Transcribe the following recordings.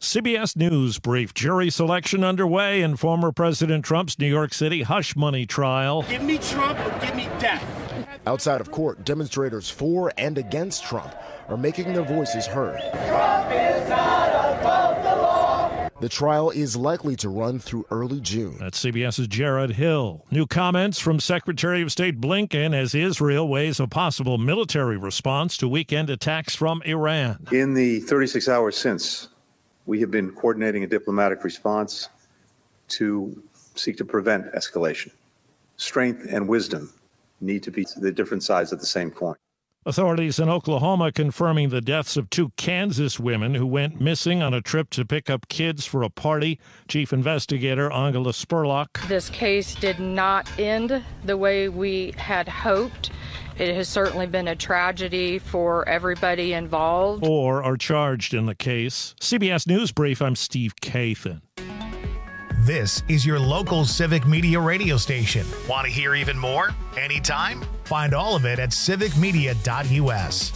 CBS News brief. Jury selection underway in former President Trump's New York City hush money trial. Give me Trump or give me death. Outside of court, demonstrators for and against Trump are making their voices heard. Trump is not above the law. The trial is likely to run through early June. That's CBS's Jared Hill. New comments from Secretary of State Blinken as Israel weighs a possible military response to weekend attacks from Iran. In the 36 hours since, we have been coordinating a diplomatic response to seek to prevent escalation. Strength and wisdom need to be the different sides of the same coin. Authorities in Oklahoma confirming the deaths of 2 Kansas women who went missing on a trip to pick up kids for a party. Chief Investigator Angela Spurlock. This case did not end the way we had hoped. It has certainly been a tragedy for everybody involved. 4 are charged in the case. CBS News Brief, I'm Steve Kathan. This is your local Civic Media radio station. Want to hear even more? Anytime? Find all of it at civicmedia.us.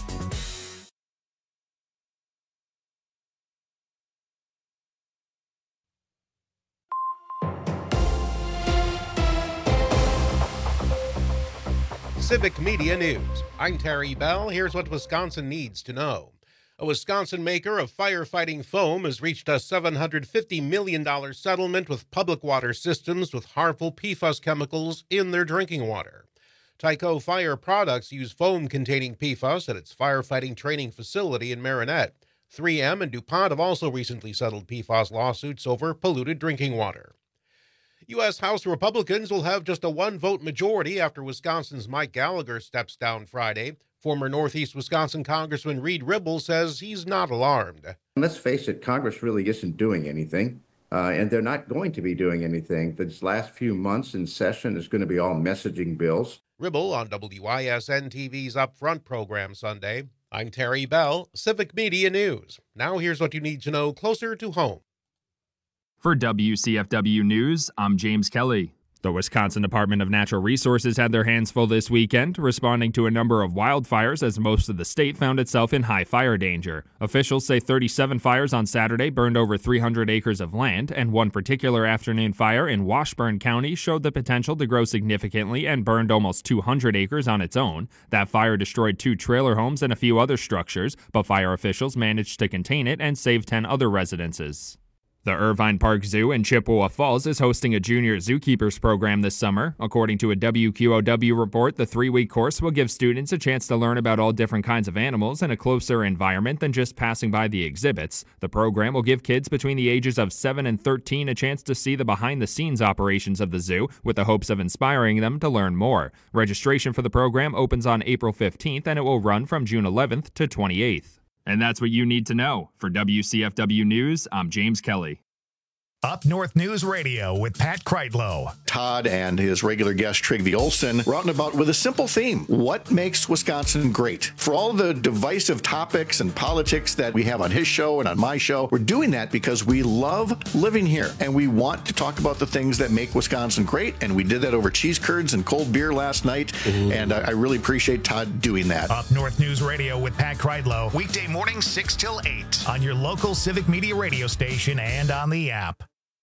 Civic Media News. I'm Terry Bell. Here's what Wisconsin needs to know. A Wisconsin maker of firefighting foam has reached a $750 million settlement with Public Water Systems with harmful PFAS chemicals in their drinking water. Tyco Fire Products use foam containing PFAS at its firefighting training facility in Marinette. 3M and DuPont have also recently settled PFAS lawsuits over polluted drinking water. U.S. House Republicans will have just a 1-vote majority after Wisconsin's Mike Gallagher steps down Friday. Former Northeast Wisconsin Congressman Reed Ribble says he's not alarmed. Let's face it, Congress really isn't doing anything, and they're not going to be doing anything. This last few months in session is going to be all messaging bills. Ribble on WISN-TV's Upfront program Sunday. I'm Terry Bell, Civic Media News. Now here's what you need to know closer to home. For WCFW News, I'm James Kelly. The Wisconsin Department of Natural Resources had their hands full this weekend, responding to a number of wildfires as most of the state found itself in high fire danger. Officials say 37 fires on Saturday burned over 300 acres of land, and one particular afternoon fire in Washburn County showed the potential to grow significantly and burned almost 200 acres on its own. That fire destroyed 2 trailer homes and a few other structures, but fire officials managed to contain it and save 10 other residences. The Irvine Park Zoo in Chippewa Falls is hosting a junior zookeepers program this summer. According to a WQOW report, the 3-week course will give students a chance to learn about all different kinds of animals in a closer environment than just passing by the exhibits. The program will give kids between the ages of 7 and 13 a chance to see the behind-the-scenes operations of the zoo, with the hopes of inspiring them to learn more. Registration for the program opens on April 15th, and it will run from June 11th to 28th. And that's what you need to know. For WCFW News, I'm James Kelly. Up North News Radio with Pat Kreitlow. Todd and his regular guest, Trygve Olsen, were out and about with a simple theme. What makes Wisconsin great? For all the divisive topics and politics that we have on his show and on my show, we're doing that because we love living here and we want to talk about the things that make Wisconsin great. And we did that over cheese curds and cold beer last night. And I really appreciate Todd doing that. Up North News Radio with Pat Kreitlow. Weekday mornings 6 till 8 on your local Civic Media radio station and on the app.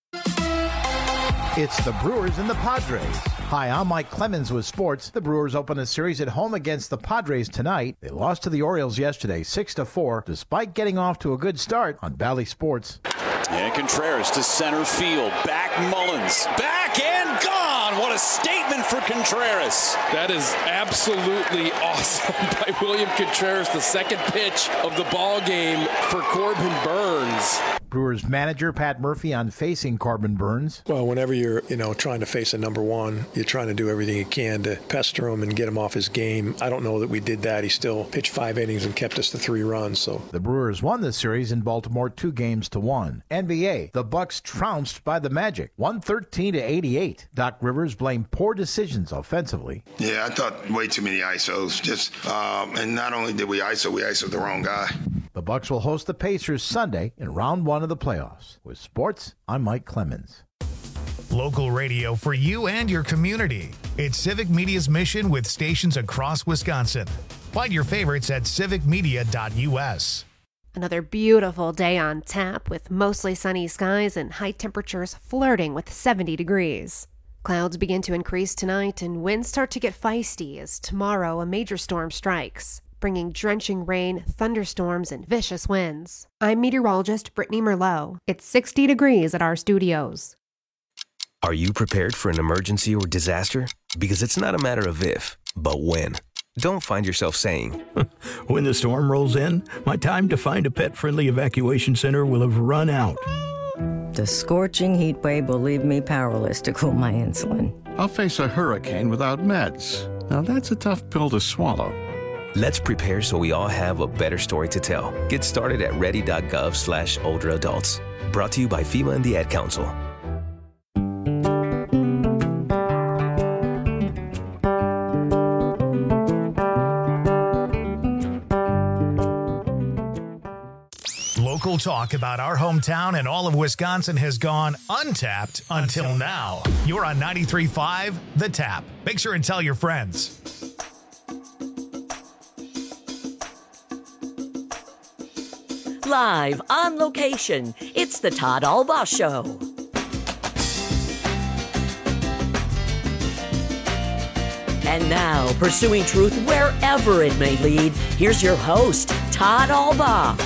It's the Brewers and the Padres. Hi, I'm Mike Clemens with sports. The Brewers open a series at home against the Padres tonight. They lost to the Orioles yesterday, 6-4, despite getting off to a good start on Bally Sports. And Contreras to center field. Back Mullins. Back and gone. What a statement for Contreras. That is absolutely awesome by William Contreras. The second pitch of the ball game for Corbin Burns. Brewers manager Pat Murphy on facing Corbin Burns. Well, whenever you're, trying to face a number one, you're trying to do everything you can to pester him and get him off his game. I don't know that we did that. He still pitched 5 innings and kept us to 3 runs. So the Brewers won the series in Baltimore 2-1. NBA, the Bucks trounced by the Magic, 113-88. Doc Rivers blamed poor decisions offensively. Yeah, I thought way too many ISOs. And not only did we ISO the wrong guy. The Bucks will host the Pacers Sunday in round 1 of the playoffs. With sports, I'm Mike Clemens. Local radio for you and your community. It's Civic Media's mission with stations across Wisconsin. Find your favorites at civicmedia.us. Another beautiful day on tap with mostly sunny skies and high temperatures flirting with 70 degrees. Clouds begin to increase tonight and winds start to get feisty as tomorrow a major storm strikes, bringing drenching rain, thunderstorms, and vicious winds. I'm meteorologist Brittany Merlot. It's 60 degrees at our studios. Are you prepared for an emergency or disaster? Because it's not a matter of if, but when. Don't find yourself saying, when the storm rolls in, my time to find a pet-friendly evacuation center will have run out. The scorching heat wave will leave me powerless to cool my insulin. I'll face a hurricane without meds. Now that's a tough pill to swallow. Let's prepare so we all have a better story to tell. Get started at ready.gov/older adults. Brought to you by FEMA and the Ad Council. Local talk about our hometown and all of Wisconsin has gone untapped until now. You're on 93.5 The Tap. Make sure and tell your friends. Live on location, it's the Todd Albaugh Show. And now, pursuing truth wherever it may lead, here's your host, Todd Albaugh.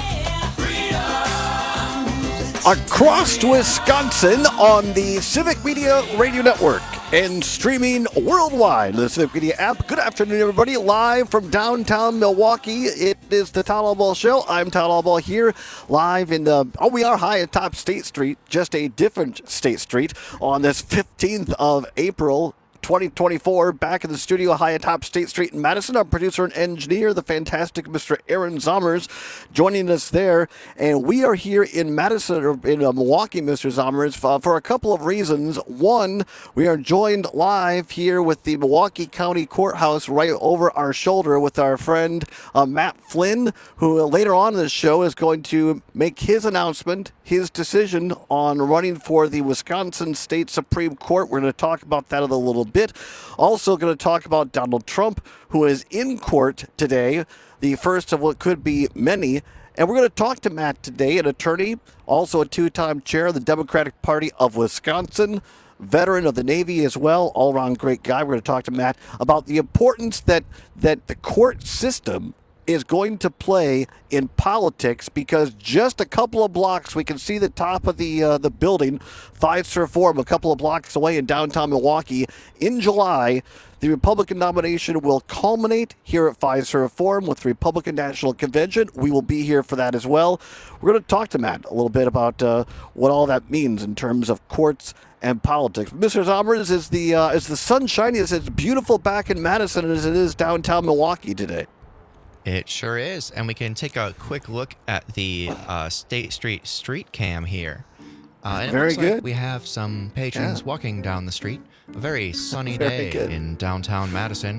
Across Wisconsin on the Civic Media Radio Network and streaming worldwide, the Civic Media app. Good afternoon, everybody. Live from downtown Milwaukee, it is the Todd Albaugh Show. I'm Todd Albaugh here, live in we are high atop State Street, just a different State Street, on this 15th of April, 2024, back in the studio high atop State Street in Madison. Our producer and engineer, the fantastic Mr. Aaron Zommers, joining us there. And we are here in Madison, or in Milwaukee, Mr. Zommers, for a couple of reasons. One, we are joined live here with the Milwaukee County Courthouse right over our shoulder with our friend Matt Flynn, who later on in the show is going to make his announcement, his decision on running for the Wisconsin State Supreme Court. We're going to talk about that in a little bit. Also going to talk about Donald Trump, who is in court today, the first of what could be many. And we're going to talk to Matt today, an attorney, also a two-time chair of the Democratic Party of Wisconsin, veteran of the Navy as well, all-around great guy. We're going to talk to Matt about the importance that the court system is going to play in politics, because just a couple of blocks, we can see the top of the building, Fiserv Forum, a couple of blocks away in downtown Milwaukee. In July, the Republican nomination will culminate here at Fiserv Forum with the Republican National Convention. We will be here for that as well. We're going to talk to Matt a little bit about what all that means in terms of courts and politics. Mr. Zommers, is the sun shining? Is it beautiful back in Madison as it is downtown Milwaukee today? It sure is, and we can take a quick look at the State Street cam here. And Very it looks good. Like we have some patrons walking down the street. A very sunny day in downtown Madison.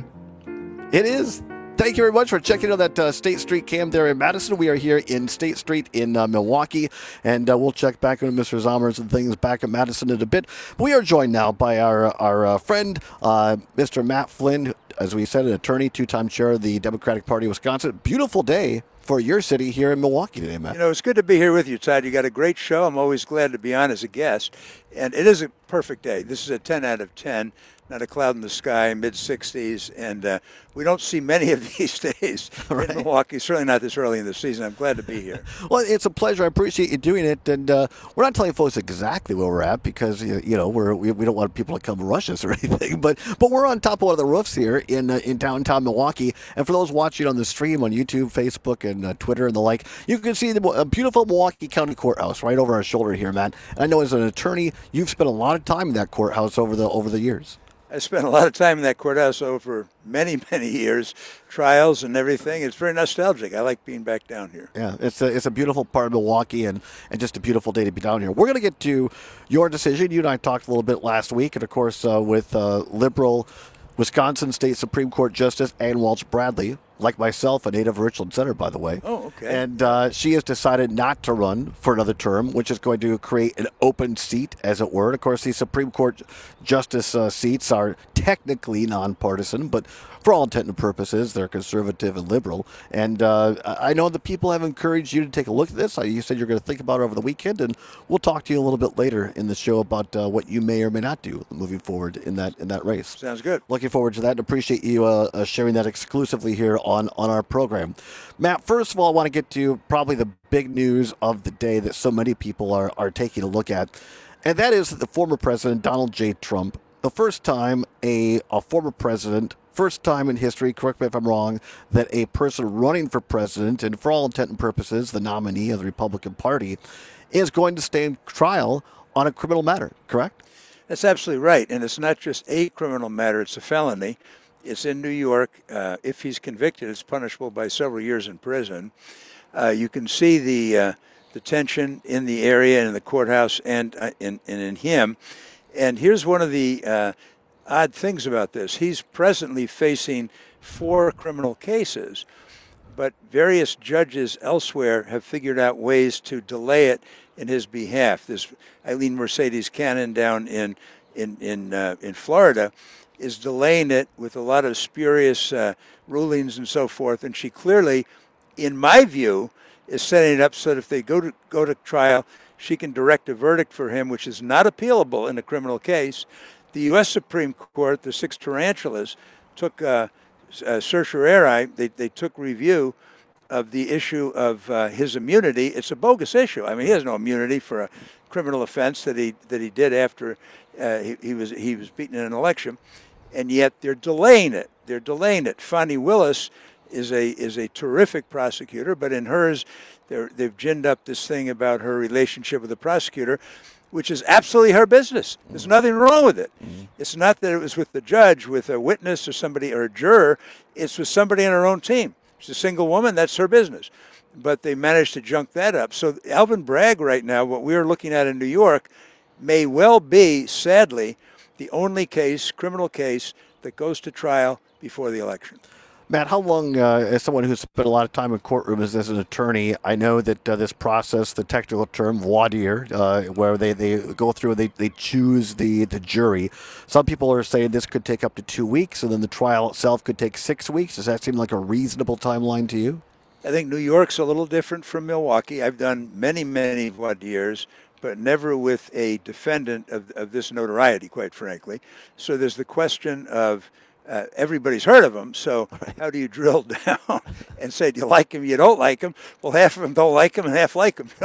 It is. Thank you very much for checking out that State Street cam there in Madison. We are here in State Street in Milwaukee, and we'll check back on Mr. Zommers and things back in Madison in a bit. We are joined now by our friend, Mr. Matt Flynn, as we said, an attorney, two-time chair of the Democratic Party of Wisconsin. Beautiful day for your city here in Milwaukee today, Matt. You know, it's good to be here with you, Todd. You got a great show. I'm always glad to be on as a guest. And it is a perfect day. This is a 10 out of 10. Not a cloud in the sky, mid-60s, and we don't see many of these days in Milwaukee, certainly not this early in the season. I'm glad to be here. Well, it's a pleasure. I appreciate you doing it, and we're not telling folks exactly where we're at because, we don't want people to come rush us or anything, but we're on top of one of the roofs here in downtown Milwaukee, and for those watching on the stream on YouTube, Facebook, and Twitter and the like, you can see the beautiful Milwaukee County Courthouse right over our shoulder here, Matt. And I know as an attorney, you've spent a lot of time in that courthouse over the years. I spent a lot of time in that courthouse over many, many years, trials and everything. It's very nostalgic. I like being back down here. Yeah, it's a beautiful part of Milwaukee and just a beautiful day to be down here. We're going to get to your decision. You and I talked a little bit last week, and of course with liberal Wisconsin State Supreme Court Justice Ann Walsh Bradley, like myself, a native of Richland Center, by the way. Oh, okay. And she has decided not to run for another term, which is going to create an open seat, as it were. And of course, the Supreme Court justice seats are technically nonpartisan, but for all intent and purposes, they're conservative and liberal. And I know the people have encouraged you to take a look at this. You said you're going to think about it over the weekend, and we'll talk to you a little bit later in the show about what you may or may not do moving forward in that race. Sounds good. Looking forward to that and appreciate you sharing that exclusively here on our program. Matt, first of all, I want to get to probably the big news of the day that so many people are taking a look at, and that is that the former president, Donald J. Trump, the first time a former president, first time in history, correct me if I'm wrong, that a person running for president, and for all intent and purposes, the nominee of the Republican Party, is going to stand trial on a criminal matter, correct? That's absolutely right. And it's not just a criminal matter, it's a felony. It's in New York. If he's convicted, it's punishable by several years in prison. You can see the tension in the area and in the courthouse and in him. And here's one of the odd things about this. He's presently facing 4 criminal cases, but various judges elsewhere have figured out ways to delay it in his behalf. This Eileen Mercedes Cannon down in Florida is delaying it with a lot of spurious rulings and so forth, and she clearly, in my view, is setting it up so that if they go to trial, she can direct a verdict for him, which is not appealable in a criminal case. The U.S. Supreme Court, the 6 tarantulas, took certiorari. They took review of the issue of his immunity. It's a bogus issue. I mean, he has no immunity for a criminal offense that he did after he was beaten in an election, and yet they're delaying it. They're delaying it. Fani Willis is a terrific prosecutor, but in hers, they've ginned up this thing about her relationship with the prosecutor, which is absolutely her business. There's nothing wrong with it. It's not that it was with the judge, with a witness or somebody or a juror. It's with somebody on her own team. She's a single woman. That's her business. But they managed to junk that up. So Alvin Bragg right now, what we're looking at in New York, may well be, sadly, the only criminal case that goes to trial before the election. Matt, how long, as someone who's spent a lot of time in courtrooms as an attorney, I know that this process, the technical term voir dire, where they go through and they choose the jury. Some people are saying this could take up to 2 weeks, and then the trial itself could take 6 weeks. Does that seem like a reasonable timeline to you? I think New York's a little different from Milwaukee. I've done many, many voir dires, but never with a defendant of this notoriety, quite frankly. So there's the question of everybody's heard of him, so how do you drill down and say, do you like him, you don't like him? Well, half of them don't like him and half like him.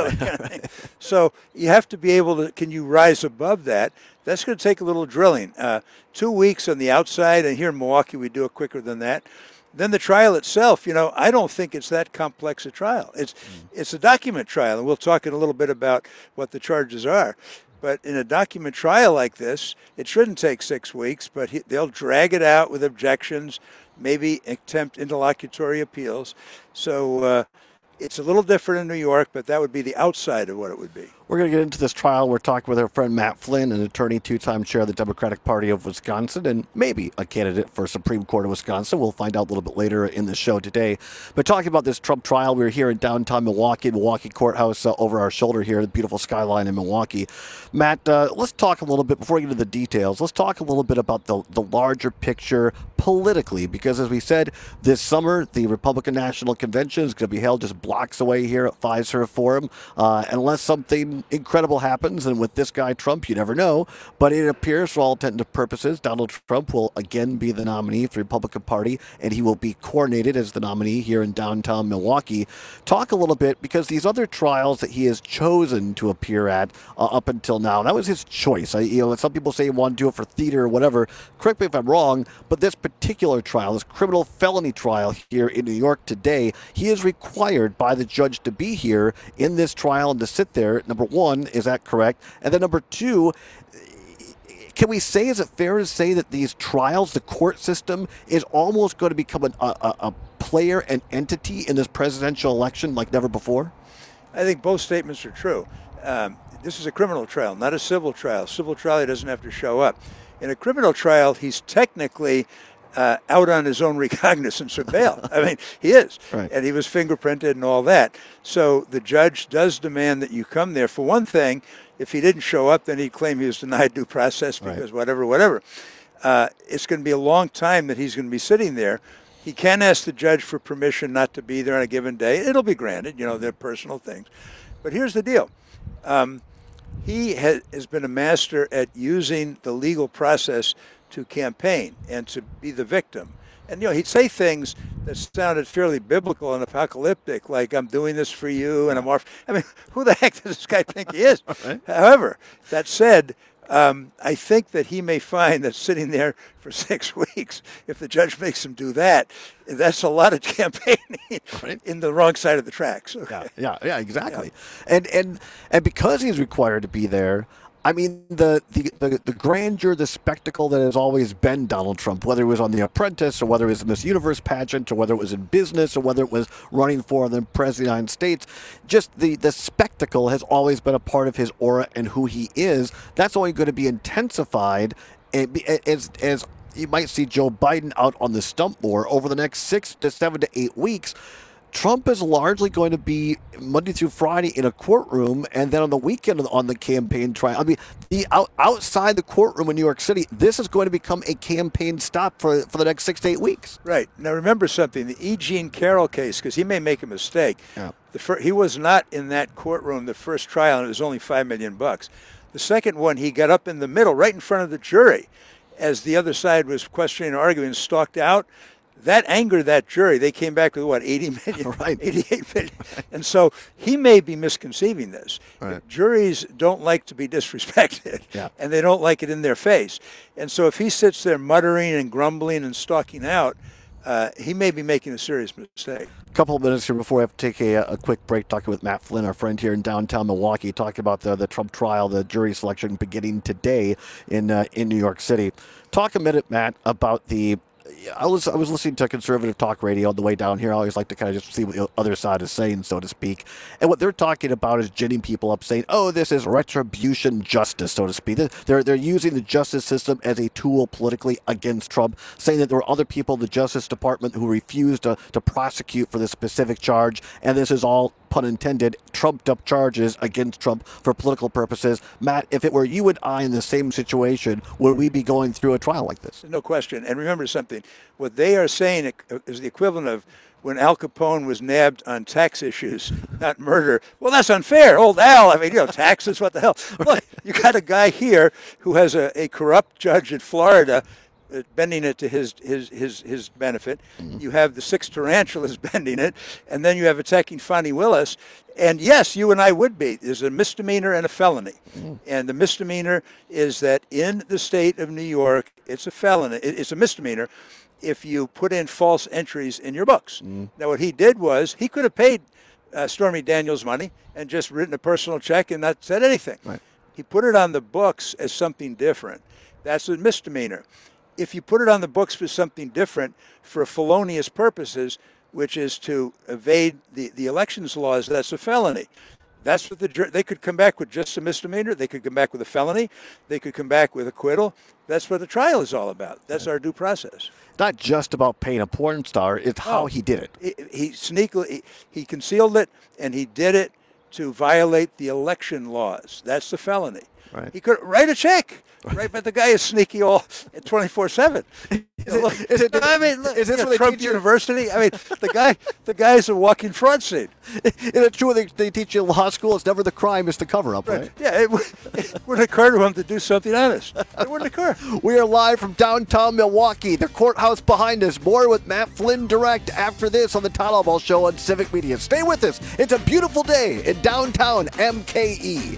So you have to be able to, can you rise above that? That's going to take a little drilling. 2 weeks on the outside, and here in Milwaukee we do it quicker than that. Then the trial itself, I don't think it's that complex a trial. It's a document trial, and we'll talk in a little bit about what the charges are. But in a document trial like this, it shouldn't take 6 weeks, but they'll drag it out with objections, maybe attempt interlocutory appeals. So it's a little different in New York, but that would be the outside of what it would be. We're going to get into this trial. We're talking with our friend Matt Flynn, an attorney, 2-time chair of the Democratic Party of Wisconsin, and maybe a candidate for Supreme Court of Wisconsin. We'll find out a little bit later in the show today. But talking about this Trump trial, we're here in downtown Milwaukee Courthouse over our shoulder here, the beautiful skyline in Milwaukee. Matt, let's talk a little bit, before we get into the details, let's talk a little bit about the larger picture politically, because as we said, this summer, the Republican National Convention is going to be held just blocks away here at Fiserv Forum. Unless something incredible happens, and with this guy Trump, you never know, but it appears for all intents and purposes Donald Trump will again be the nominee for the Republican Party, and he will be coronated as the nominee here in downtown Milwaukee. Talk a little bit, because these other trials that he has chosen to appear at up until now, that was his choice. Some people say he wanted to do it for theater or whatever. Correct me if I'm wrong, but this particular trial, this criminal felony trial here in New York today, he is required by the judge to be here in this trial and to sit there. Number one, is that correct? And then number two, can we say, is it fair to say that these trials, the court system, is almost going to become a player, an entity in this presidential election like never before? I think both statements are true. This is a criminal trial, not a civil trial. Civil trial, he doesn't have to show up. In a criminal trial, he's technically out on his own recognizance of bail. I mean, he is. Right. And he was fingerprinted and all that. So the judge does demand that you come there. For one thing, if he didn't show up, then he'd claim he was denied due process because whatever. It's going to be a long time that he's going to be sitting there. He can ask the judge for permission not to be there on a given day. It'll be granted, they're personal things. But here's the deal. He has been a master at using the legal process to campaign and to be the victim. And, he'd say things that sounded fairly biblical and apocalyptic, like, I'm doing this for you, and I'm off. I mean, who the heck does this guy think he is? Right. However, that said, I think that he may find that sitting there for 6 weeks, if the judge makes him do that, that's a lot of campaigning in the wrong side of the tracks. Okay. Yeah, exactly. Yeah. And because he's required to be there, I mean, the grandeur, the spectacle that has always been Donald Trump, whether it was on The Apprentice or whether it was in Miss Universe pageant or whether it was in business or whether it was running for the President of the United States, just the spectacle has always been a part of his aura and who he is. That's only going to be intensified as you might see Joe Biden out on the stump more over the next 6 to 7 to 8 weeks. Trump is largely going to be Monday through Friday in a courtroom, and then on the weekend on the campaign trial. I mean, outside the courtroom in New York City, this is going to become a campaign stop for the next 6 to 8 weeks. Right. Now, remember something. The E. Jean Carroll case, because he may make a mistake. Yeah. He was not in that courtroom the first trial, and it was only $5 million. The second one, he got up in the middle, right in front of the jury, as the other side was questioning and arguing, stalked out. That angered that jury. They came back with, 80 million, right. 88 million. And so he may be misconceiving this. Right. Juries don't like to be disrespected, and they don't like it in their face. And so if he sits there muttering and grumbling and stalking out, he may be making a serious mistake. A couple of minutes here before we have to take a quick break, talking with Matt Flynn, our friend here in downtown Milwaukee, talking about the Trump trial, the jury selection beginning today in New York City. Talk a minute, Matt, about I was listening to conservative talk radio on the way down here. I always like to kind of just see what the other side is saying, so to speak. And what they're talking about is ginning people up, saying, "Oh, this is retribution justice," so to speak. They're using the justice system as a tool politically against Trump, saying that there were other people in the Justice Department who refused to prosecute for this specific charge, and this is all, pun intended, trumped-up charges against Trump for political purposes. Matt, if it were you and I in the same situation, would we be going through a trial like this? No question. And remember something. What they are saying is the equivalent of when Al Capone was nabbed on tax issues, not murder. Well, that's unfair. Old Al, taxes, what the hell? Look, you got a guy here who has a corrupt judge in Florida bending it to his benefit. Mm-hmm. You have the 6 tarantulas bending it, and then you have attacking Fani Willis. And yes, you and I would be. There's a misdemeanor and a felony. Mm-hmm. And the misdemeanor is that in the state of New York, it's a felony. It's a misdemeanor if you put in false entries in your books. Mm-hmm. Now, what he did was he could have paid Stormy Daniels money and just written a personal check and not said anything. Right. He put it on the books as something different. That's a misdemeanor. If you put it on the books for something different, for felonious purposes, which is to evade the elections laws, that's a felony. That's what they could come back with just a misdemeanor. They could come back with a felony. They could come back with acquittal. That's what the trial is all about. That's our due process. Not just about paying a porn star. It's how he did it. He sneakily, he concealed it, and he did it to violate the election laws. That's the felony. Right. He could write a check. Right, but the guy is sneaky all 24/7. Is this what Trump University? I mean, the guy's a walking fraud scene. Is it true they teach you in law school? It's never the crime, it's the cover-up, right? Yeah, it wouldn't occur to him to do something honest. It wouldn't occur. We are live from downtown Milwaukee, the courthouse behind us. More with Matt Flynn direct after this on the Todd Albaugh Show on Civic Media. Stay with us. It's a beautiful day in downtown MKE.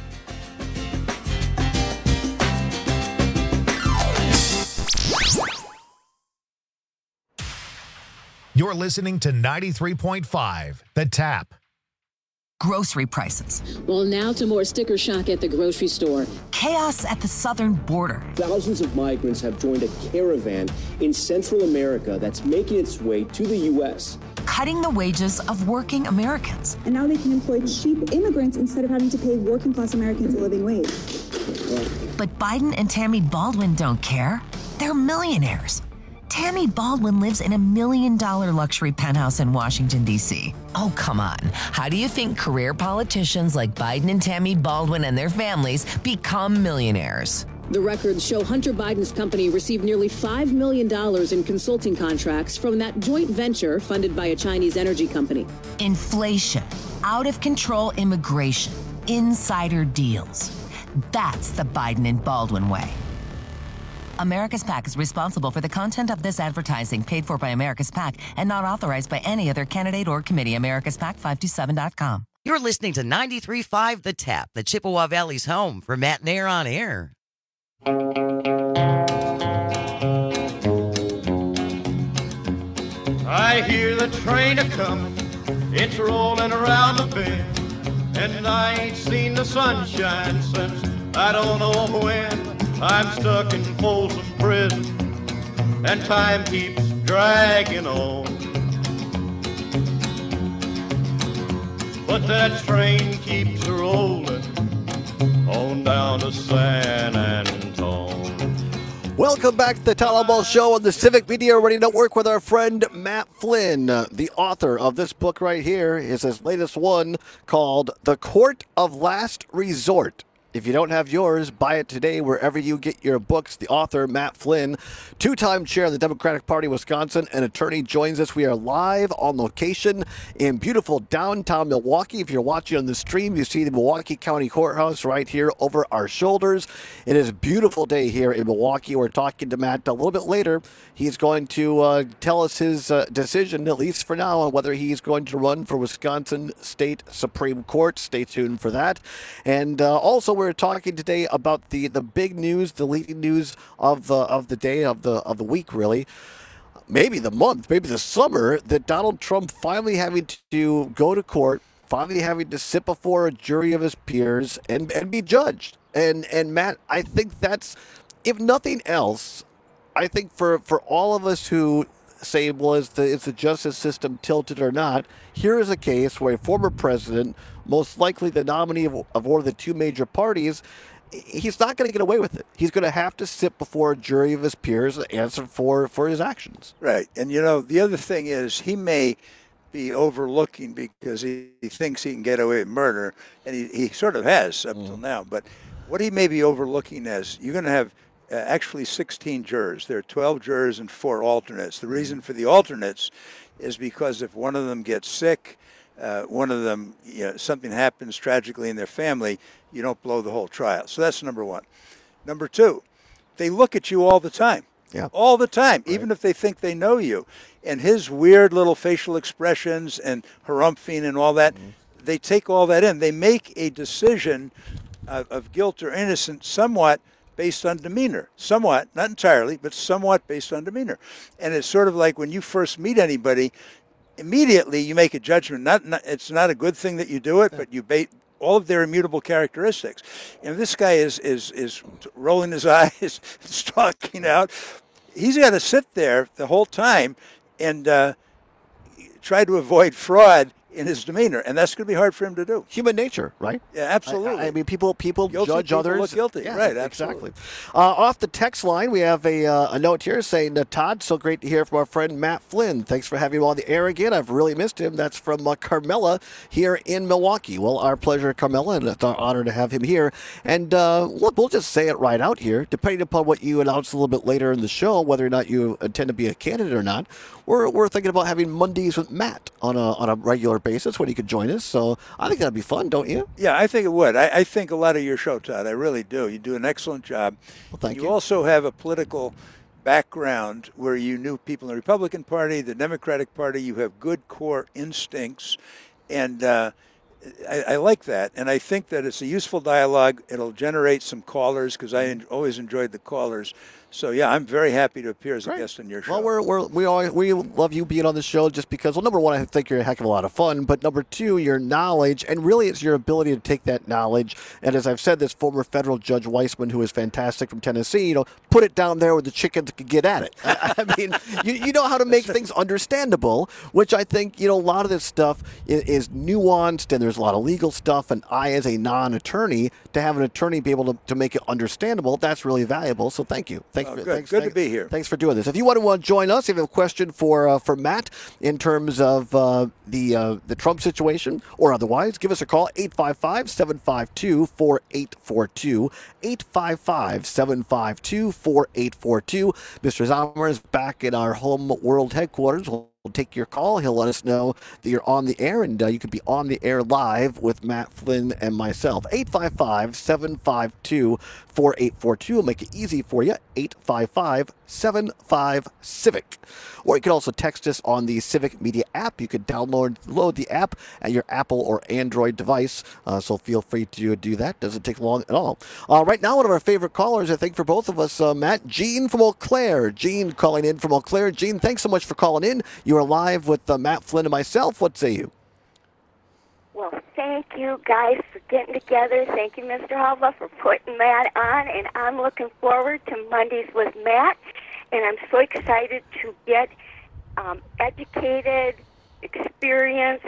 You're listening to 93.5, The Tap. Grocery prices. Well, now to more sticker shock at the grocery store. Chaos at the southern border. Thousands of migrants have joined a caravan in Central America that's making its way to the U.S. Cutting the wages of working Americans. And now they can employ cheap immigrants instead of having to pay working class Americans a living wage. But Biden and Tammy Baldwin don't care. They're millionaires. Tammy Baldwin lives in $1 million luxury penthouse in Washington, D.C. Oh, come on. How do you think career politicians like Biden and Tammy Baldwin and their families become millionaires? The records show Hunter Biden's company received nearly $5 million in consulting contracts from that joint venture funded by a Chinese energy company. Inflation, out-of-control immigration, insider deals. That's the Biden and Baldwin way. America's PAC is responsible for the content of this advertising paid for by America's PAC and not authorized by any other candidate or committee. AmericasPAC527.com. You're listening to 93.5 The Tap, the Chippewa Valley's home for Matt Nair on Air. I hear the train a-comin', it's rolling around the bend, and I ain't seen the sunshine since I don't know when. I'm stuck in Folsom Prison, and time keeps dragging on. But that train keeps rolling on down to San Antone. Welcome back to the Todd Alba Show on the Civic Media Radio Network with our friend Matt Flynn. The author of this book right here is his latest one called The Court of Last Resort. If you don't have yours, buy it today wherever you get your books. The author, Matt Flynn, two-time chair of the Democratic Party of Wisconsin, and attorney, joins us. We are live on location in beautiful downtown Milwaukee. If you're watching on the stream, you see the Milwaukee County Courthouse right here over our shoulders. It is a beautiful day here in Milwaukee. We're talking to Matt a little bit later. He's going to tell us his decision, at least for now, on whether he's going to run for Wisconsin State Supreme Court. Stay tuned for that. And also, we're talking today about the big news, the leading news of the day, of the week, really. Maybe the month, maybe the summer, that Donald Trump finally having to go to court, finally having to sit before a jury of his peers and be judged. And Matt, I think that's, if nothing else, I think for all of us who say, well, is the justice system tilted or not, here is a case where a former president, most likely the nominee of one of the two major parties, he's not going to get away with it. He's going to have to sit before a jury of his peers and answer for his actions. Right. And, the other thing is he may be overlooking because he thinks he can get away with murder, and he sort of has up till now. But what he may be overlooking is you're going to have actually 16 jurors. There are 12 jurors and 4 alternates. The reason for the alternates is because if one of them gets sick, one of them, something happens tragically in their family, you don't blow the whole trial. So that's number one. Number two, they look at you all the time. Yeah. All the time, even if they think they know you. And his weird little facial expressions and harumphing and all that, they take all that in. They make a decision of guilt or innocence somewhat based on demeanor. Somewhat, not entirely, but somewhat based on demeanor. And it's sort of like when you first meet anybody, immediately you make a judgment. It's not a good thing that you do it, but you bait all of their immutable characteristics. This guy is rolling his eyes, stalking out. He's got to sit there the whole time and try to avoid fraud in his demeanor, and that's going to be hard for him to do. Human nature, right? Yeah, absolutely. I mean, people guilty judge people others. Look guilty, yeah, right? Absolutely. Exactly. Off the text line, we have a note here saying, Todd, so great to hear from our friend Matt Flynn. Thanks for having him on the air again. I've really missed him. That's from Carmela here in Milwaukee. Well, our pleasure, Carmela, and it's our honor to have him here. And look, we'll just say it right out here. Depending upon what you announce a little bit later in the show, whether or not you intend to be a candidate or not, we're thinking about having Mondays with Matt on a regular basis when he could join us. So I think that'd be fun, don't you? Yeah, I think it would. I think a lot of your show, Todd. I really do. You do an excellent job. Well, thank you. You also have a political background where you knew people in the Republican Party, the Democratic Party. You have good core instincts, and I like that. And I think that it's a useful dialogue. It'll generate some callers because I always enjoyed the callers. So, yeah, I'm very happy to appear as a guest on your show. Well, we love you being on the show just because, well, number one, I think you're a heck of a lot of fun. But number two, your knowledge, and really it's your ability to take that knowledge. And as I've said, this former federal Judge Weissman, who is fantastic from Tennessee, put it down there where the chickens could get at it. I mean, you know how to make things understandable, which I think, a lot of this stuff is nuanced and there's a lot of legal stuff, and I, as a non-attorney, to have an attorney be able to make it understandable, that's really valuable. So thank you. Good to be here. Thanks for doing this. If you want to join us, if you have a question for Matt in terms of the Trump situation or otherwise, give us a call, 855-752-4842, 855-752-4842. Mr. Zahmer is back in our home world headquarters. We'll take your call. He'll let us know that you're on the air, and you could be on the air live with Matt Flynn and myself. 855-752-4842 will make it easy for you. 855-75-CIVIC. Or you can also text us on the Civic Media app. You can load the app at your Apple or Android device, so feel free to do that. Doesn't take long at all. Right now, one of our favorite callers, I think, for both of us, Matt, Gene from Eau Claire. Gene calling in from Eau Claire. Gene, thanks so much for calling in. You are live with Matt Flynn and myself. What say you? Well, thank you guys for getting together. Thank you, Mr. Halva, for putting that on. And I'm looking forward to Mondays with Matt. And I'm so excited to get educated, experienced,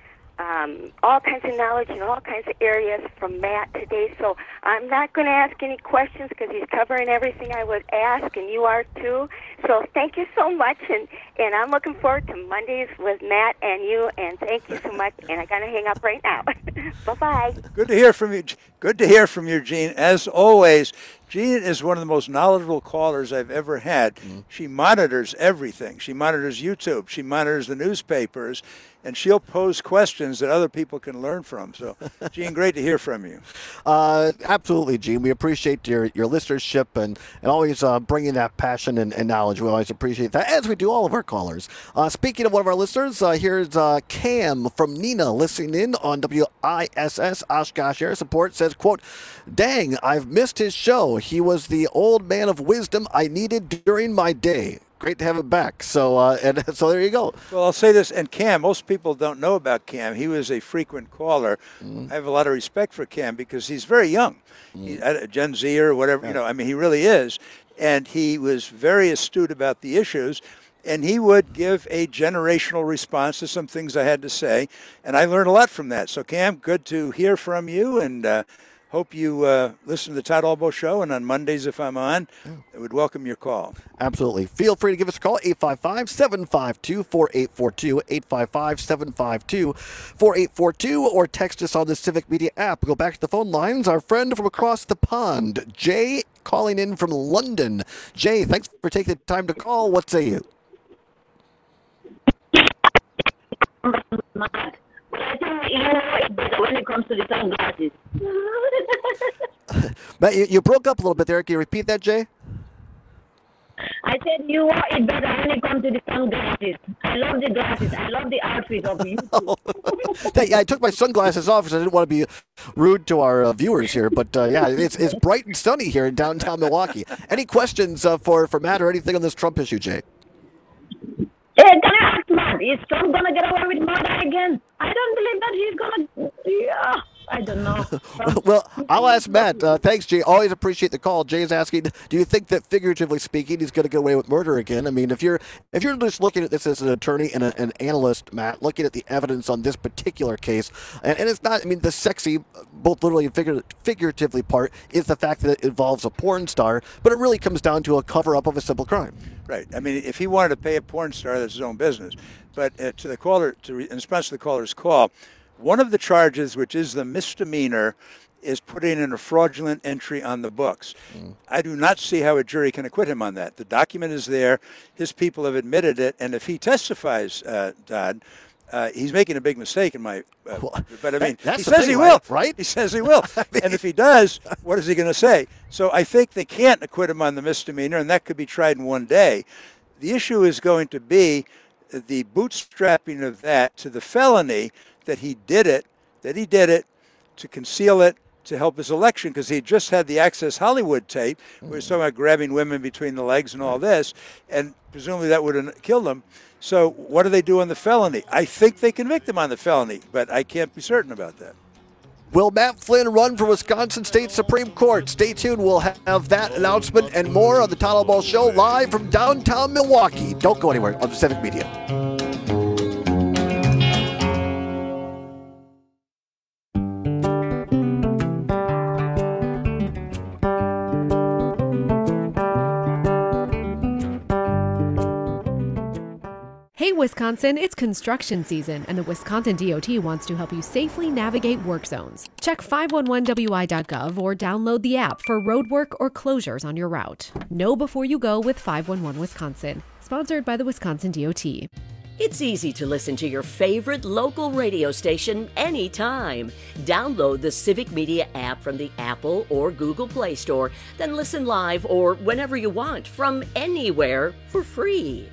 all kinds of knowledge in all kinds of areas from Matt today. So I'm not going to ask any questions because he's covering everything I would ask, and you are too. So thank you so much, and I'm looking forward to Mondays with Matt and you, and thank you so much. And I got to hang up right now. Bye-bye. Good to hear from you. Good to hear from you, Gene. As always, Gene is one of the most knowledgeable callers I've ever had. She monitors everything. She monitors YouTube. She monitors the newspapers. And she'll pose questions that other people can learn from. So, Gene, great to hear from you. Absolutely, Gene. We appreciate your listenership and always bringing that passion and knowledge. We always appreciate that, as we do all of our callers. Speaking of one of our listeners, here's Cam from Nina listening in on WISS Oshkosh Air Support. Says, quote, "Dang, I've missed his show. He was the old man of wisdom I needed during my day. Great to have him back." So so there you go. Well, I'll say this, and Cam, most people don't know about Cam. He was a frequent caller. I have a lot of respect for Cam because he's very young. He's a Gen Z or whatever, he really is. And he was very astute about the issues, and he would give a generational response to some things I had to say, and I learned a lot from that. So, Cam, good to hear from you, and hope you listen to the Todd Albo Show, and on Mondays, if I'm on, I would welcome your call. Absolutely. Feel free to give us a call, 855-752-4842, 855-752-4842, or text us on the Civic Media app. Go back to the phone lines. Our friend from across the pond, Jay, calling in from London. Jay, thanks for taking the time to call. What say you? I think you know it better when it comes to the sunglasses. Matt, you broke up a little bit there. Can you repeat that, Jay? I said you are it better when it comes to the sunglasses. I love the glasses. I love the outfit of you. Yeah, I took my sunglasses off because I didn't want to be rude to our viewers here. But yeah, it's bright and sunny here in downtown Milwaukee. Any questions for Matt or anything on this Trump issue, Jay? Can I ask Matt, is Trump going to get away with murder again? I don't believe that he's going to... Yeah, I don't know. Well, I'll ask Matt. Thanks, Jay. Always appreciate the call. Jay is asking, do you think that, figuratively speaking, he's going to get away with murder again? I mean, if you're just looking at this as an attorney and an analyst, Matt, looking at the evidence on this particular case, and it's not, I mean, the sexy, both literally and figuratively part is the fact that it involves a porn star, but it really comes down to a cover-up of a simple crime. Right. I mean, if he wanted to pay a porn star, that's his own business. But to the caller, in response to the caller's call, one of the charges, which is the misdemeanor, is putting in a fraudulent entry on the books. I do not see how a jury can acquit him on that. The document is there. His people have admitted it. And if he testifies, Todd, he's making a big mistake in my but I mean, he says he will, right? He says he will. And if he does, what is he going to say? So I think they can't acquit him on the misdemeanor, and that could be tried in one day. The issue is going to be the bootstrapping of that to the felony that he did it to conceal it, to help his election, because he just had the Access Hollywood tape where he was talking about grabbing women between the legs and all this, and presumably that would have killed him. So what do they do on the felony? I think they convict him on the felony, but I can't be certain about that. Will Matt Flynn run for Wisconsin State Supreme Court? Stay tuned. We'll have that announcement and more on the Todd Albo Show live from downtown Milwaukee. Don't go anywhere on the Civic Media. Wisconsin, it's construction season, and the Wisconsin DOT wants to help you safely navigate work zones. Check 511wi.gov or download the app for roadwork or closures on your route. Know before you go with 511 Wisconsin, sponsored by the Wisconsin DOT. It's easy to listen to your favorite local radio station anytime. Download the Civic Media app from the Apple or Google Play Store, then listen live or whenever you want from anywhere for free.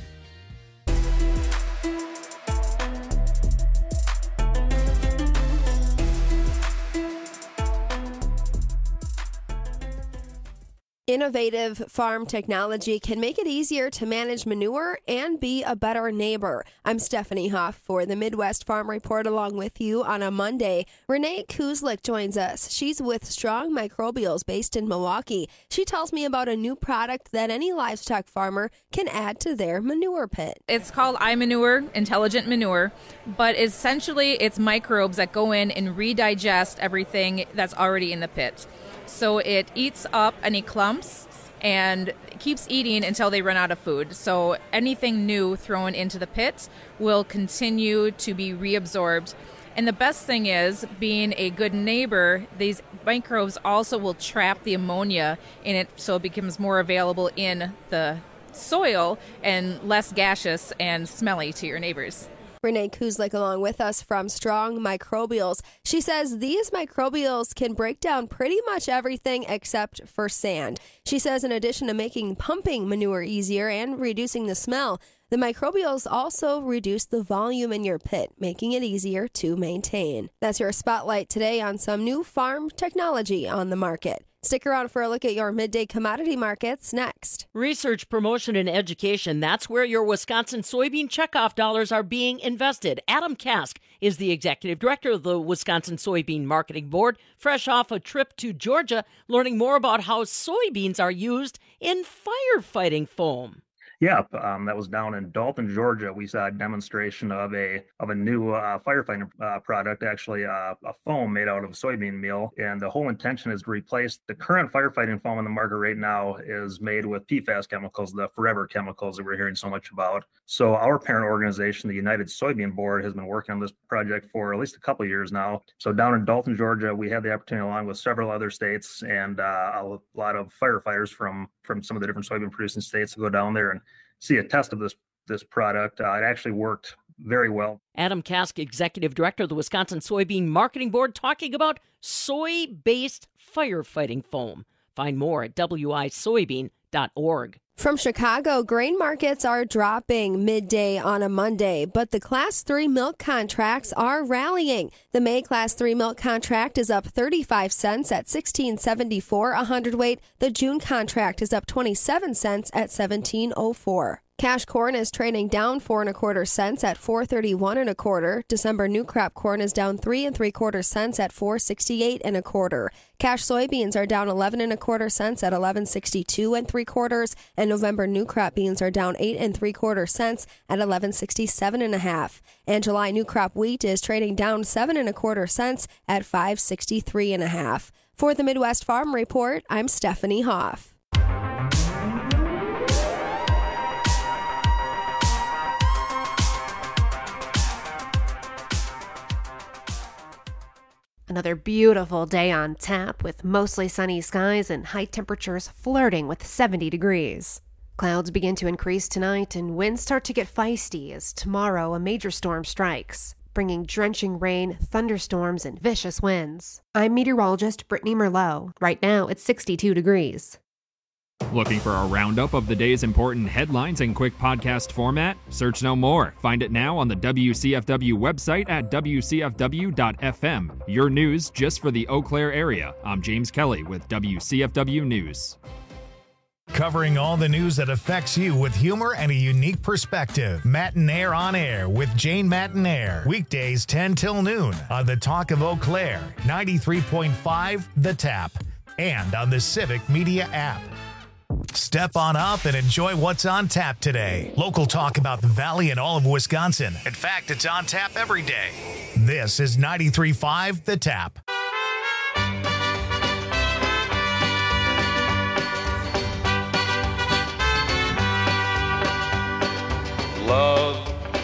Innovative farm technology can make it easier to manage manure and be a better neighbor. I'm Stephanie Hoff for the Midwest Farm Report along with you on a Monday. Renee Kuzlik joins us. She's with Strong Microbials based in Milwaukee. She tells me about a new product that any livestock farmer can add to their manure pit. It's called iManure, Intelligent Manure, but essentially it's microbes that go in and redigest everything that's already in the pit. So it eats up any clumps and keeps eating until they run out of food. So anything new thrown into the pit will continue to be reabsorbed. And the best thing is, being a good neighbor, these microbes also will trap the ammonia in it so it becomes more available in the soil and less gaseous and smelly to your neighbors. Renee Kuzlik along with us from Strong Microbials. She says these microbials can break down pretty much everything except for sand. She says in addition to making pumping manure easier and reducing the smell, the microbials also reduce the volume in your pit, making it easier to maintain. That's your spotlight today on some new farm technology on the market. Stick around for a look at your midday commodity markets next. Research, promotion, and education. That's where your Wisconsin soybean checkoff dollars are being invested. Adam Kask is the executive director of the Wisconsin Soybean Marketing Board, fresh off a trip to Georgia, learning more about how soybeans are used in firefighting foam. Yeah, that was down in Dalton, Georgia. We saw a demonstration of a new firefighting product, actually a foam made out of soybean meal. And the whole intention is to replace the current firefighting foam in the market right now is made with PFAS chemicals, the forever chemicals that we're hearing so much about. So our parent organization, the United Soybean Board, has been working on this project for at least a couple of years now. So down in Dalton, Georgia, we had the opportunity, along with several other states and a lot of firefighters from some of the different soybean producing states, to go down there and see a test of this product. It actually worked very well. Adam Kask, executive director of the Wisconsin Soybean Marketing Board, talking about soy-based firefighting foam. Find more at wisoybean.org. From Chicago, grain markets are dropping midday on a Monday, but the Class 3 milk contracts are rallying. The May Class 3 milk contract is up 35 cents at $16.74 a hundredweight. The June contract is up 27 cents at $17.04. Cash corn is trading down 4 1/4 cents at $4.31 1/4. December new crop corn is down 3 3/4 cents at $4.68 1/4. Cash soybeans are down 11 1/4 cents at $11.62 3/4, and November new crop beans are down 8 3/4 cents at $11.67 1/2. And July new crop wheat is trading down 7 1/4 cents at $5.63 1/2. For the Midwest Farm Report, I'm Stephanie Hoff. Another beautiful day on tap with mostly sunny skies and high temperatures flirting with 70 degrees. Clouds begin to increase tonight and winds start to get feisty as tomorrow a major storm strikes, bringing drenching rain, thunderstorms, and vicious winds. I'm meteorologist Brittany Merlot. Right now it's 62 degrees. Looking for a roundup of the day's important headlines in quick podcast format? Search no more. Find it now on the WCFW website at WCFW.FM. Your news just for the Eau Claire area. I'm James Kelly with WCFW News. Covering all the news that affects you with humor and a unique perspective. Matinaire on Air with Jane Matinaire. Weekdays 10 till noon on the Talk of Eau Claire, 93.5 The Tap, and on the Civic Media app. Step on up and enjoy what's on tap today. Local talk about the Valley and all of Wisconsin. In fact, it's on tap every day. This is 93.5 The Tap. Love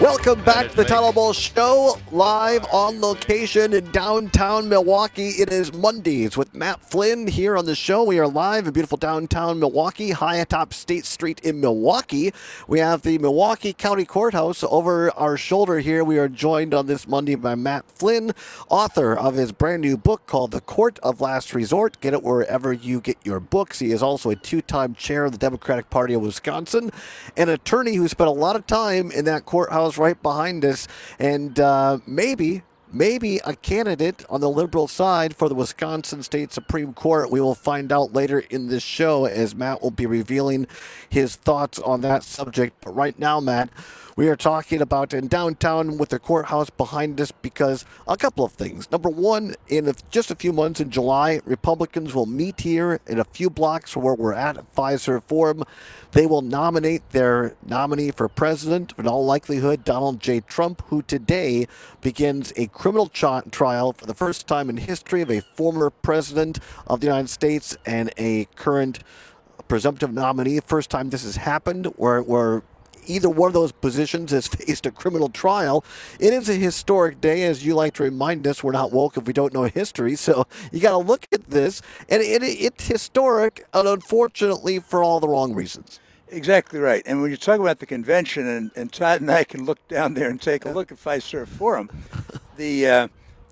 Welcome back to the Tunnel Bowl Show, live on location in downtown Milwaukee. It is Mondays with Matt Flynn here on the show. We are live in beautiful downtown Milwaukee, high atop State Street in Milwaukee. We have the Milwaukee County Courthouse over our shoulder here. We are joined on this Monday by Matt Flynn, author of his brand new book called The Court of Last Resort. Get it wherever you get your books. He is also a two-time chair of the Democratic Party of Wisconsin, an attorney who spent a lot of time in that courthouse right behind us, and maybe a candidate on the liberal side for the Wisconsin State Supreme Court. We will find out later in this show as Matt will be revealing his thoughts on that subject. But right now, Matt, we are talking about in downtown with the courthouse behind us because a couple of things. Number one, in just a few months in July, Republicans will meet here in a few blocks where we're at Fiserv Forum. They will nominate their nominee for president, in all likelihood, Donald J. Trump, who today begins a criminal trial for the first time in history of a former president of the United States and a current presumptive nominee. First time this has happened where either one of those positions has faced a criminal trial. It is a historic day, as you like to remind us. We're not woke if we don't know history, so you got to look at this. And it's historic, and unfortunately, for all the wrong reasons. Exactly right. And when you talk about the convention, and Todd and I can look down there and take a look at Fiserv Forum, I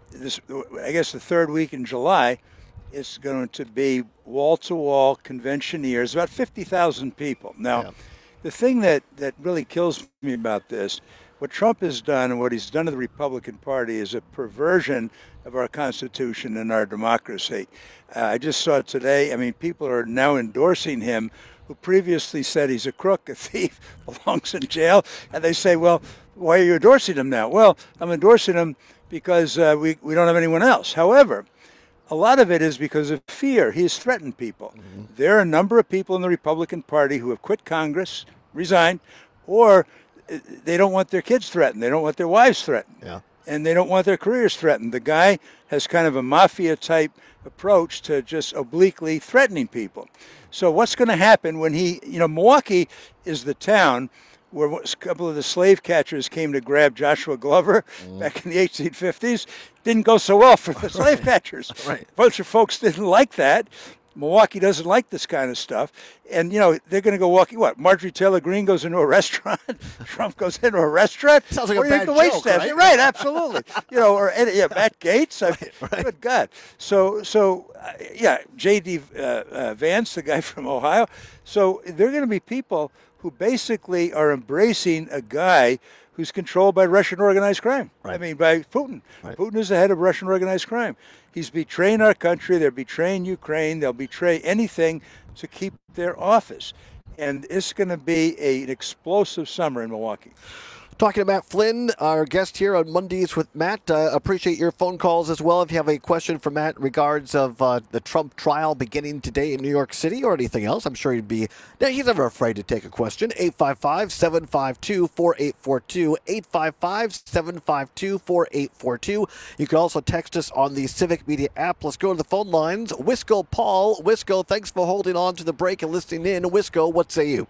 guess the third week in July, it's going to be wall-to-wall conventioneers, about 50,000 people. Now, the thing that really kills me about this, what Trump has done and what he's done to the Republican Party is a perversion of our Constitution and our democracy. I just saw it today. I mean, people are now endorsing him who previously said he's a crook, a thief, belongs in jail. And they say, well, why are you endorsing him now? Well, I'm endorsing him because we don't have anyone else. However, a lot of it is because of fear. He has threatened people. Mm-hmm. There are a number of people in the Republican Party who have quit Congress, resigned, or they don't want their kids threatened. They don't want their wives threatened. Yeah. And they don't want their careers threatened. The guy has kind of a mafia-type approach to just obliquely threatening people. So what's going to happen when Milwaukee is the town where a couple of the slave catchers came to grab Joshua Glover back in the 1850s. Didn't go so well for the slave catchers. Right. A bunch of folks didn't like that. Milwaukee doesn't like this kind of stuff. And, they're going to go walking. What? Marjorie Taylor Greene goes into a restaurant. Trump goes into a restaurant. Sounds like a bad joke, right? Right, absolutely. Matt Gates. Right. Good God. So, J.D. Vance, the guy from Ohio. So there are going to be people who basically are embracing a guy who's controlled by Russian organized crime. Right. I mean, by Putin. Right. Putin is the head of Russian organized crime. He's betraying our country. They're betraying Ukraine. They'll betray anything to keep their office. And it's going to be an explosive summer in Milwaukee. Talking to Matt Flynn, our guest here on Mondays with Matt. Appreciate your phone calls as well. If you have a question for Matt in regards of the Trump trial beginning today in New York City or anything else, I'm sure he's never afraid to take a question. 855-752-4842, 855-752-4842. You can also text us on the Civic Media app. Let's go to the phone lines. Wisco Paul. Wisco, thanks for holding on to the break and listening in. Wisco, what say you?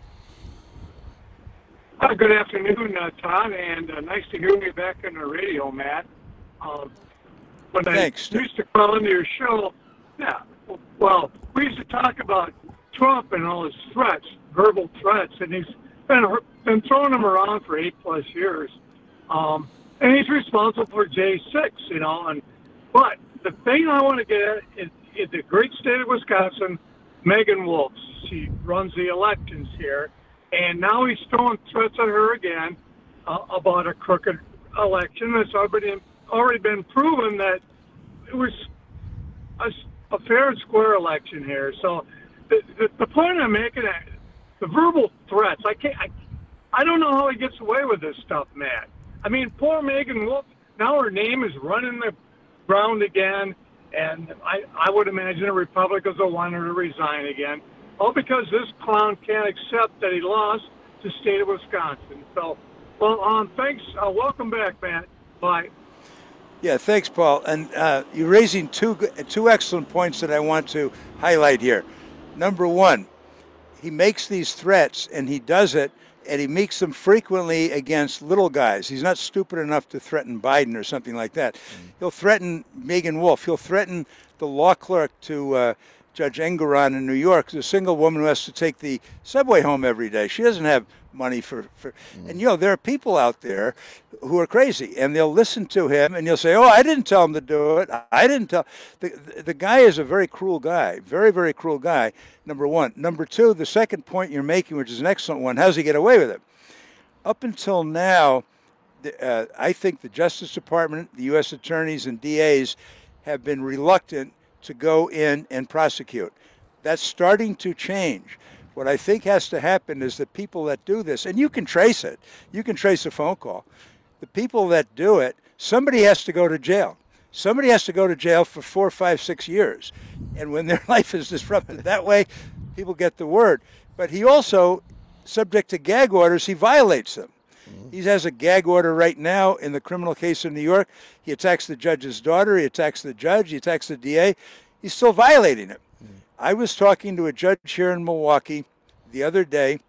Good afternoon, Todd, and nice to hear you back on the radio, Matt. Thanks. I used to call into your show, we used to talk about Trump and all his threats, verbal threats, and he's been throwing them around for 8+ years. And he's responsible for J6, but the thing I want to get at is the great state of Wisconsin, Megan Wolf. She runs the elections here. And now he's throwing threats at her again about a crooked election. It's already been proven that it was a fair and square election here. So the point I'm making, the verbal threats, I don't know how he gets away with this stuff, Matt. I mean, poor Megan Wolf, now her name is running the ground again, and I would imagine the Republicans will want her to resign again. All because this clown can't accept that he lost to the state of Wisconsin. So, thanks. Welcome back, Matt. Bye. Yeah, thanks, Paul. And you're raising two excellent points that I want to highlight here. Number one, he makes these threats, and he does it and he makes them frequently against little guys. He's not stupid enough to threaten Biden or something like that. He'll threaten Megan Wolf. He'll threaten the law clerk to Judge Engoron in New York, the single woman who has to take the subway home every day. She doesn't have money for and there are people out there who are crazy, and they'll listen to him, and you'll say, "Oh, I didn't tell him to do it. I didn't tell." The guy is a very cruel guy, very, very cruel guy. Number one. Number two, the second point you're making, which is an excellent one, how does he get away with it? Up until now, I think the Justice Department, the U.S. attorneys and DAs have been reluctant to go in and prosecute. That's starting to change. What I think has to happen is that people that do this, and you can trace it, you can trace a phone call. The people that do it, somebody has to go to jail. Somebody has to go to jail for 4, 5, 6 years. And when their life is disrupted that way, people get the word. But he also, subject to gag orders, he violates them. He has a gag order right now in the criminal case in New York. He attacks the judge's daughter. He attacks the judge. He attacks the DA. He's still violating it. I was talking to a judge here in Milwaukee the other day,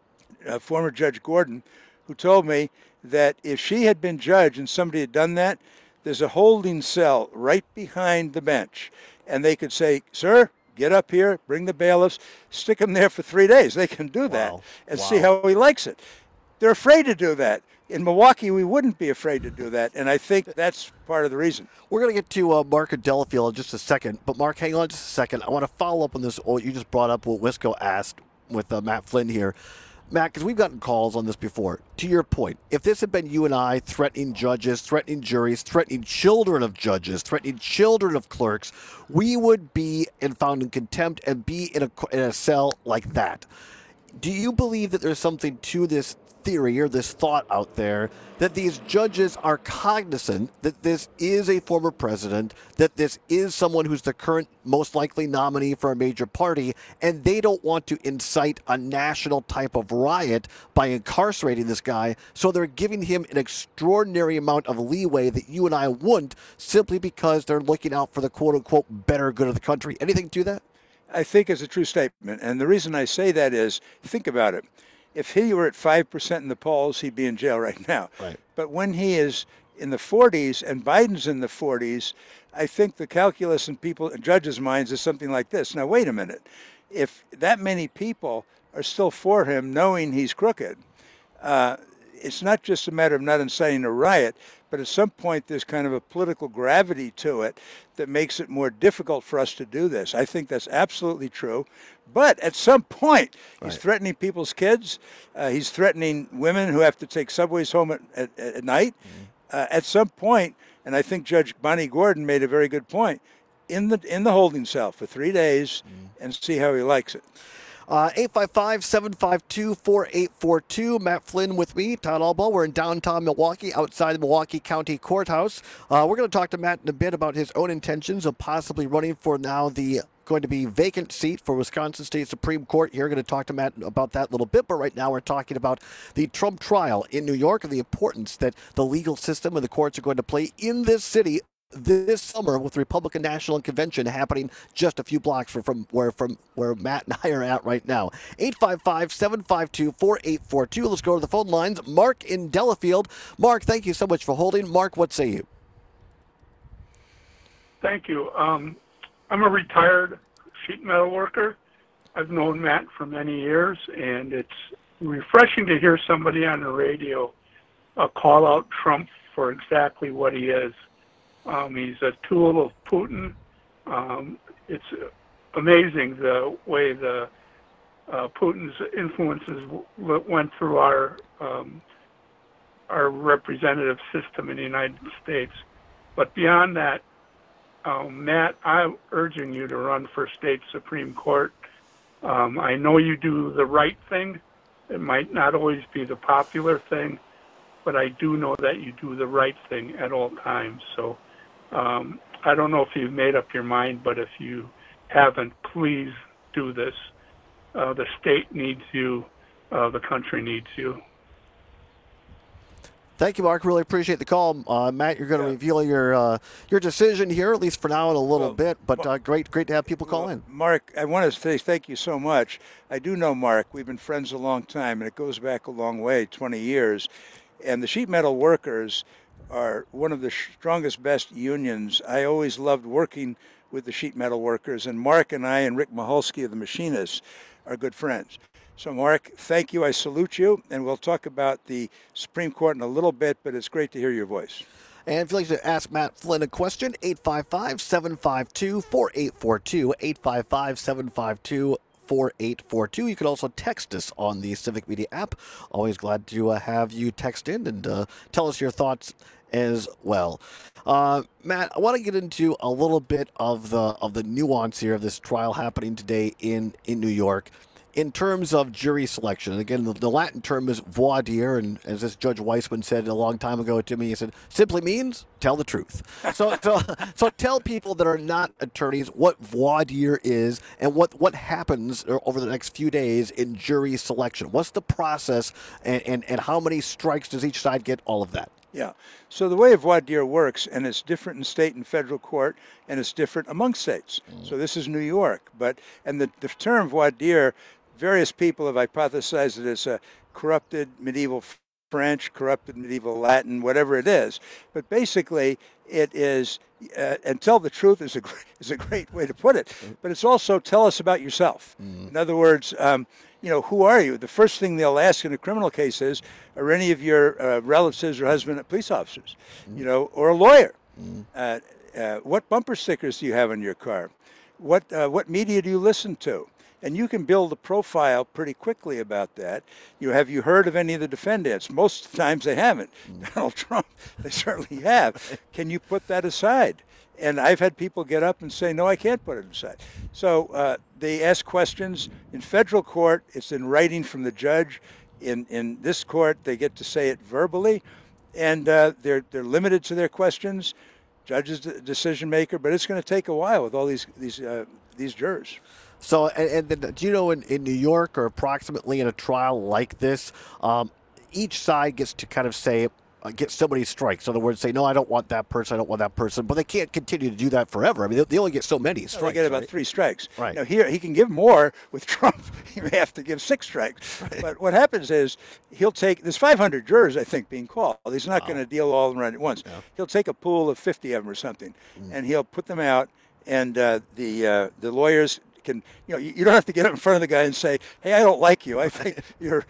former Judge Gordon, who told me that if she had been judge and somebody had done that, there's a holding cell right behind the bench. And they could say, "Sir, get up here, bring the bailiffs, stick him there for 3 days." They can do that and see how he likes it. They're afraid to do that. In Milwaukee, we wouldn't be afraid to do that, and I think that's part of the reason. We're going to get to Mark at Delafield in just a second, but Mark, hang on just a second. I want to follow up on this, what you just brought up, what Wisco asked with Matt Flynn here. Matt, because we've gotten calls on this before. To your point, if this had been you and I threatening judges, threatening juries, threatening children of judges, threatening children of clerks, we would be found in contempt and be in a cell like that. Do you believe that there's something to this theory or this thought out there that these judges are cognizant that this is a former president, that this is someone who's the current most likely nominee for a major party, and they don't want to incite a national type of riot by incarcerating this guy, so they're giving him an extraordinary amount of leeway that you and I wouldn't, simply because they're looking out for the quote-unquote better good of the country? Anything to that? I think it's a true statement, and the reason I say that is, think about it. If he were at 5% in the polls, he'd be in jail right now. Right. But when he is in the 40s and Biden's in the 40s, I think the calculus in people and judges' minds is something like this. Now, wait a minute. If that many people are still for him, knowing he's crooked, it's not just a matter of not inciting a riot, but at some point there's kind of a political gravity to it that makes it more difficult for us to do this. I think that's absolutely true. But at some point, he's threatening people's kids. He's threatening women who have to take subways home at night. At some point, and I think Judge Bonnie Gordon made a very good point, in the holding cell for 3 days and see how he likes it. 855-752-4842. Matt Flynn with me, Todd Albaugh. We're in downtown Milwaukee, outside the Milwaukee County Courthouse. We're going to talk to Matt in a bit about his own intentions of possibly running for now the going to be vacant seat for Wisconsin State Supreme Court. Here, we're going to talk to Matt about that a little bit, but right now we're talking about the Trump trial in New York and the importance that the legal system and the courts are going to play in this city this summer, with the Republican National Convention happening just a few blocks from where Matt and I are at right now. 855-752-4842. Let's go to the phone lines. Mark in Delafield. Mark, thank you so much for holding. Mark, what say you? Thank you. I'm a retired sheet metal worker. I've known Matt for many years, and it's refreshing to hear somebody on the radio call out Trump for exactly what he is. He's a tool of Putin. It's amazing the way the Putin's influences went through our representative system in the United States. But beyond that, Matt, I'm urging you to run for state Supreme Court. I know you do the right thing. It might not always be the popular thing, but I do know that you do the right thing at all times. So I don't know if you've made up your mind, but if you haven't, please do this. The state needs you. The country needs you. Thank you, Mark. Really appreciate the call. Matt, you're going to reveal your decision here, at least for now, in a little bit. But great to have people call in. Mark, I want to say thank you so much. I do know Mark. We've been friends a long time, and it goes back a long way, 20 years. And the sheet metal workers are one of the strongest, best unions. I always loved working with the sheet metal workers. And Mark and I and Rick Maholsky of the Machinists are good friends. So, Mark, thank you. I salute you. And we'll talk about the Supreme Court in a little bit, but it's great to hear your voice. And if you'd like to ask Matt Flynn a question, 855-752-4842, 855-752-4842. You can also text us on the Civic Media app. Always glad to have you text in and tell us your thoughts as well. Matt, I want to get into a little bit of the nuance here of this trial happening today in New York. In terms of jury selection, and again, the Latin term is voir dire, and as this Judge Weissman said a long time ago to me, he said, simply means tell the truth. So tell people that are not attorneys what voir dire is and what happens over the next few days in jury selection. What's the process, and how many strikes does each side get, all of that? Yeah. So the way voir dire works, and it's different in state and federal court, and it's different among states. So this is New York, and the term voir dire, various people have hypothesized that it's a corrupted medieval French, corrupted medieval Latin, whatever it is. But basically, it is, and tell the truth is a great way to put it. But it's also tell us about yourself. In other words, who are you? The first thing they'll ask in a criminal case is, are any of your relatives or husband police officers, or a lawyer? What bumper stickers do you have on your car? What media do you listen to? And you can build a profile pretty quickly about that. Have you heard of any of the defendants? Most times they haven't. Donald Trump, they certainly have. Can you put that aside? And I've had people get up and say, no, I can't put it aside. So they ask questions. In federal court, it's in writing from the judge. In this court, they get to say it verbally. And they're limited to their questions. Judge is the decision maker, but it's going to take a while with all these jurors. So, and do you know in New York, or approximately in a trial like this, each side gets to kind of say, get so many strikes. In other words, say, no, I don't want that person, I don't want that person. But they can't continue to do that forever. I mean, they only get so many strikes. They get about 3 strikes. Right. Now, here, he can give more. With Trump, he may have to give 6 strikes. Right. But what happens is there's 500 jurors, I think, being called. He's not going to deal all of them right at once. Yeah. He'll take a pool of 50 of them or something, and he'll put them out, and the lawyers can, you don't have to get up in front of the guy and say, hey, I don't like you. I think you're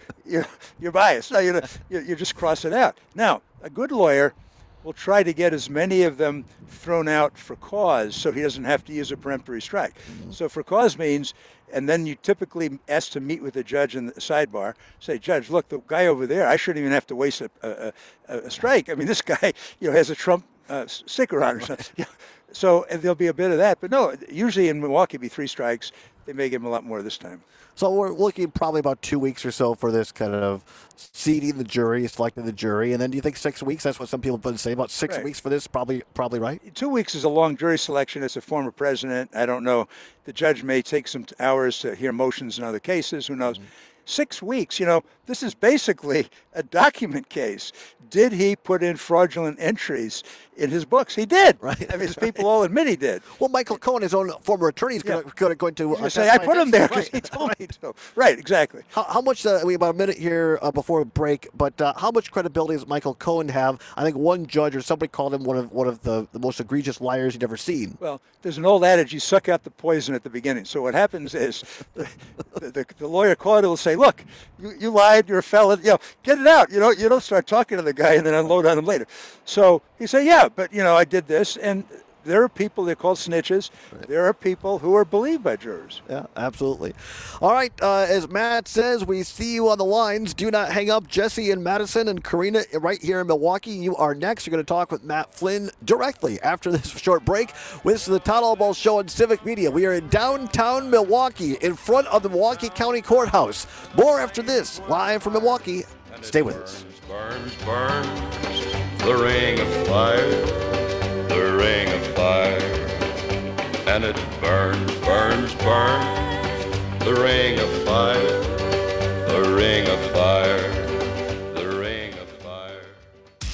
biased. No, you just cross it out. Now, a good lawyer will try to get as many of them thrown out for cause so he doesn't have to use a peremptory strike. So for cause means, and then you typically ask to meet with the judge in the sidebar, say, Judge, look, the guy over there, I shouldn't even have to waste a strike. I mean, this guy, has a Trump sticker on or something. So there'll be a bit of that. But no, usually in Milwaukee, it'll be 3 strikes. They may give him a lot more this time. So we're looking probably about 2 weeks or so for this kind of seating the jury, selecting the jury. And then do you think 6 weeks? That's what some people have been saying. About 6 weeks for this, probably right? 2 weeks is a long jury selection. It's a former president. I don't know. The judge may take some hours to hear motions in other cases. Who knows? 6 weeks, this is basically a document case. Did he put in fraudulent entries in his books? He did. Right. I mean, his people all admit he did. Well, Michael Cohen, his own former attorney, is going to say, I put him there because he told me to. Right, exactly. How much, we have about a minute here before break, but how much credibility does Michael Cohen have? I think one judge or somebody called him one of the most egregious liars you'd ever seen. Well, there's an old adage, you suck out the poison at the beginning. So what happens is the lawyer called will say, look, you lied, you're a felon, get it out. You don't start talking to the guy and then unload on him later. So he said, yeah, but I did this, and there are people, they're called snitches. Right. There are people who are believed by jurors. Yeah, absolutely. All right, as Matt says, we see you on the lines. Do not hang up. Jesse in Madison and Karina right here in Milwaukee. You are next. You're going to talk with Matt Flynn directly after this short break. This is the Todd Albaugh Show on Civic Media. We are in downtown Milwaukee in front of the Milwaukee County Courthouse. More after this, live from Milwaukee. Stay with us. Burns, the ring of fire, the ring of fire, and it burns, the ring of fire, the ring of fire, the ring of fire.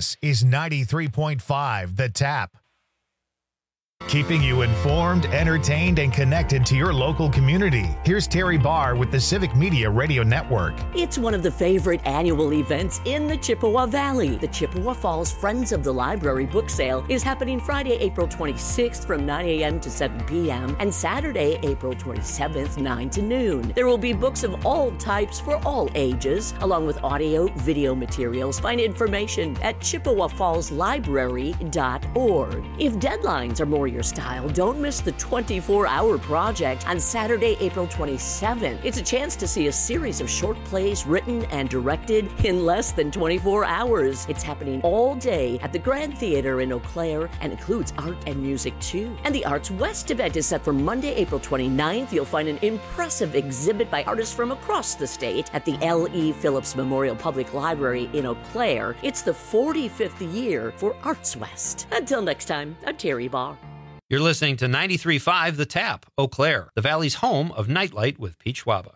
This is 93.5 The Tap. Keeping you informed, entertained, and connected to your local community. Here's Terry Barr with the Civic Media Radio Network. It's one of the favorite annual events in the Chippewa Valley. The Chippewa Falls Friends of the Library book sale is happening Friday, April 26th from 9 a.m. to 7 p.m. and Saturday, April 27th, 9 to noon. There will be books of all types for all ages, along with audio, video materials. Find information at chippewafallslibrary.org. If deadlines are more your style, don't miss the 24-hour project on Saturday, April 27th. It's a chance to see a series of short plays written and directed in less than 24 hours. It's happening all day at the Grand Theater in Eau Claire and includes art and music too. And the Arts West event is set for Monday, April 29th. You'll find an impressive exhibit by artists from across the state at the L.E. Phillips Memorial Public Library in Eau Claire. It's the 45th year for Arts West. Until next time, I'm Terry Barr. You're listening to 93.5 The Tap, Eau Claire, the Valley's home of Nightlight with Pete Schwaba.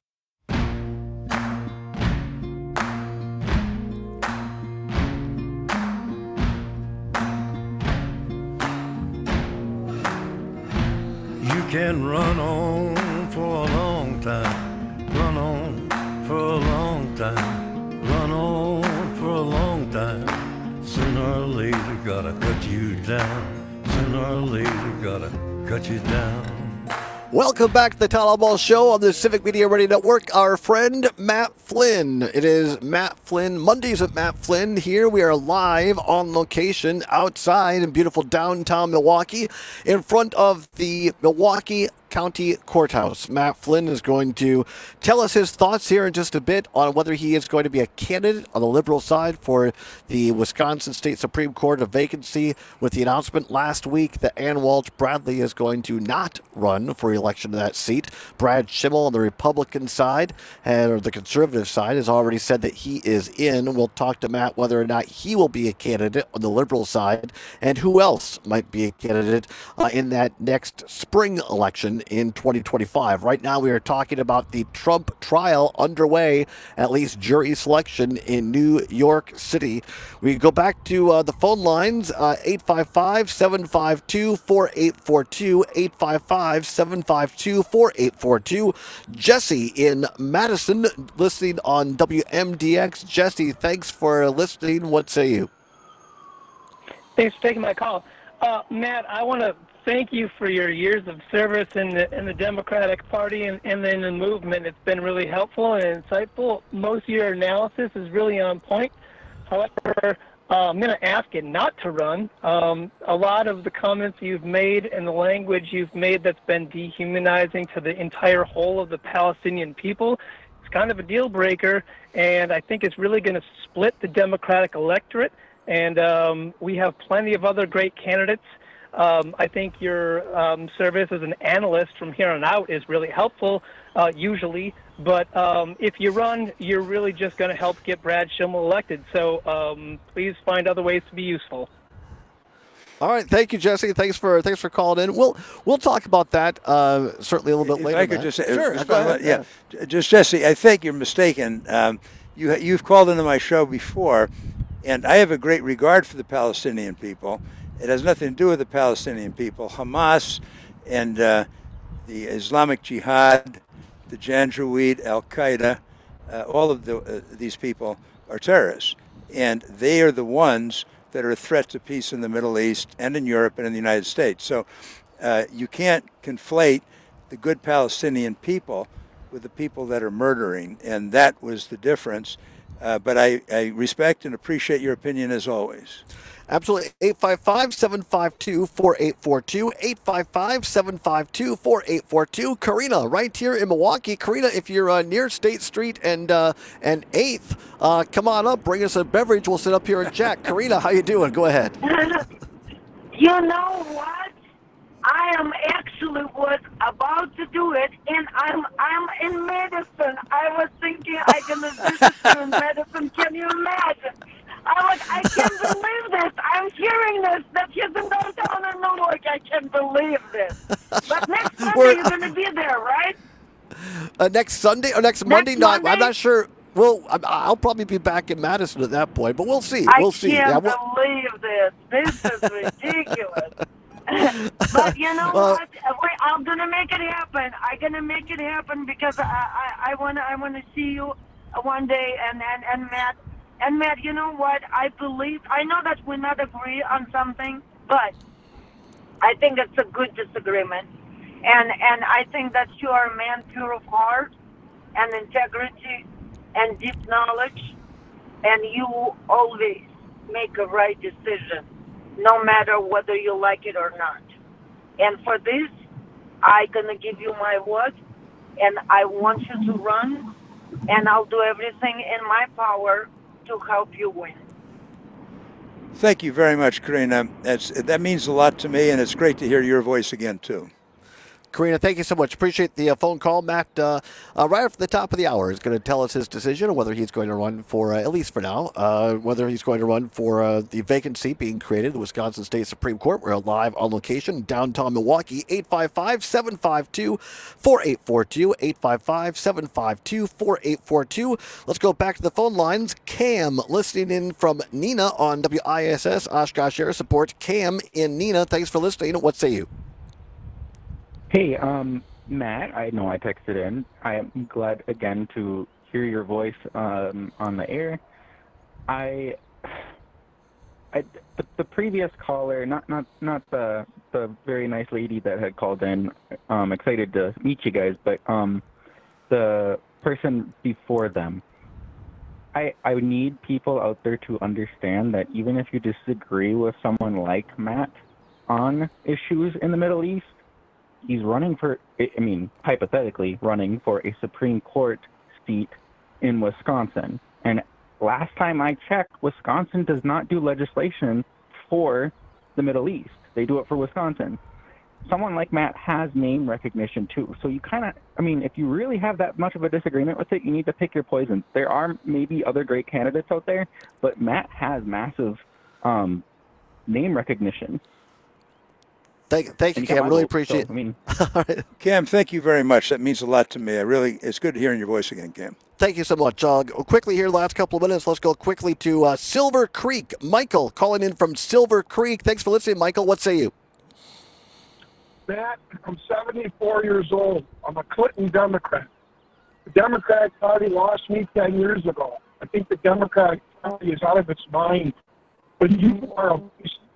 You can run on for a long time, run on for a long time, run on for a long time. Sooner or later, gotta cut you down. Sooner or later, gotta cut you down. Welcome back to the Town Hall Ball Show on the Civic Media Radio Network. Our friend Matt Flynn. It is Matt Flynn, Mondays with Matt Flynn. Here we are live on location outside in beautiful downtown Milwaukee in front of the Milwaukee County Courthouse. Matt Flynn is going to tell us his thoughts here in just a bit on whether he is going to be a candidate on the Liberal side for the Wisconsin State Supreme Court, a vacancy with the announcement last week that Ann Walsh Bradley is going to not run for election to that seat. Brad Schimmel on the Republican side, or the conservative side, has already said that he is in. We'll talk to Matt whether or not he will be a candidate on the Liberal side and who else might be a candidate in that next spring election in 2025. Right now we are talking about the Trump trial underway, at least jury selection in New York City. We go back to the phone lines, 855-752-4842, 855-752-4842. Jesse in Madison, listening on WMDX. Jesse, thanks for listening. What say you? Thanks for taking my call. Matt, I want to thank you for your years of service in the Democratic Party and in the movement. It's been really helpful and insightful. Most of your analysis is really on point. However, I'm going to ask you not to run. A lot of the comments you've made and the language you've made that's been dehumanizing to the entire whole of the Palestinian people, it's kind of a deal breaker, and I think it's really going to split the Democratic electorate. And we have plenty of other great candidates. I think your service as an analyst from here on out is really helpful, usually. But if you run, you're really just going to help get Brad Schimmel elected. So please find other ways to be useful. All right, thank you, Jesse. Thanks for calling in. We'll talk about that certainly a little bit later. If I could just say, sure, yeah, just Jesse, I think you're mistaken. You've called into my show before, and I have a great regard for the Palestinian people. It has nothing to do with the Palestinian people. Hamas and the Islamic Jihad, the Janjaweed, Al-Qaeda, all of these people are terrorists. And they are the ones that are a threat to peace in the Middle East and in Europe and in the United States. So you can't conflate the good Palestinian people with the people that are murdering. And that was the difference. But I respect and appreciate your opinion as always. Absolutely. 855-752-4842. 855-752-4842. Karina, right here in Milwaukee. Karina, if you're near State Street and 8th, come on up. Bring us a beverage. We'll sit up here and chat. Karina, how you doing? Go ahead. You know what? I am actually was about to do it, and I'm in medicine. I was thinking I'm gonna visit you in medicine. Can you imagine? I can't believe this. I'm hearing this. That he's in downtown in Newark. I can't believe this. But next Monday you're going to be there, right? Next Sunday or next Monday? No, I'm not sure. Well, I'll probably be back in Madison at that point, but we'll see. We'll see. I can't believe this. This is ridiculous. But you know what? I'm gonna make it happen. I'm gonna make it happen because I wanna see you one day, and Matt. And Matt, you know what? I know that we not agree on something, but I think it's a good disagreement. And I think that you are a man pure of heart and integrity and deep knowledge, and you always make a right decision, no matter whether you like it or not. And for this, I'm going to give you my word, and I want you to run, and I'll do everything in my power to help you win. Thank you very much, Karina. That means a lot to me, and it's great to hear your voice again, too. Karina, thank you so much. Appreciate the phone call. Matt, right after the top of the hour, is going to tell us his decision on whether he's going to run for, at least for now, whether he's going to run for the vacancy being created, the Wisconsin State Supreme Court. We're live on location, downtown Milwaukee, 855-752-4842, 855-752-4842. Let's go back to the phone lines. Cam, listening in from Neenah on WISS, Oshkosh Air Support. Cam in Neenah, thanks for listening. What say you? Hey, Matt, I know I texted in. I am glad again to hear your voice on the air. The previous caller, not the very nice lady that had called in, excited to meet you guys, but the person before them. I need people out there to understand that even if you disagree with someone like Matt on issues in the Middle East, he's running for, hypothetically running for a Supreme Court seat in Wisconsin. And last time I checked, Wisconsin does not do legislation for the Middle East. They do it for Wisconsin. Someone like Matt has name recognition too. So you kind of, if you really have that much of a disagreement with it, you need to pick your poison. There are maybe other great candidates out there, but Matt has massive name recognition. Thank you, Cam. Really appreciate it. Cam, thank you very much. That means a lot to me. It's good hearing your voice again, Cam. Thank you so much. Quickly here, last couple of minutes, let's go quickly to Silver Creek. Michael, calling in from Silver Creek. Thanks for listening, Michael. What say you? Matt, I'm 74 years old. I'm a Clinton Democrat. The Democratic Party lost me 10 years ago. I think the Democratic Party is out of its mind. But you are a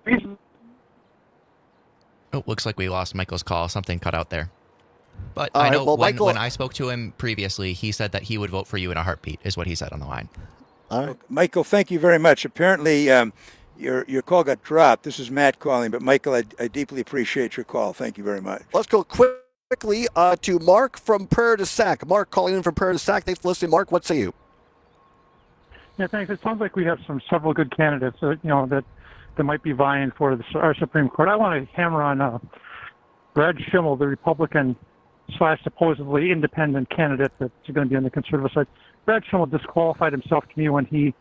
Oh, looks like we lost Michael's call. Something cut out there. But All I right, know well, when I spoke to him previously, he said that he would vote for you in a heartbeat, is what he said on the line. All right. Michael, thank you very much. Apparently, your call got dropped. This is Matt calling, but Michael, I deeply appreciate your call. Thank you very much. Let's go quickly to Mark from Prairie du Sac. Mark calling in from Prairie du Sac. Thanks for listening, Mark. What say you? Yeah, thanks. It sounds like we have several good candidates, that might be vying for our Supreme Court. I want to hammer on Brad Schimmel, the Republican / supposedly independent candidate that's going to be on the conservative side. Brad Schimmel disqualified himself to me when he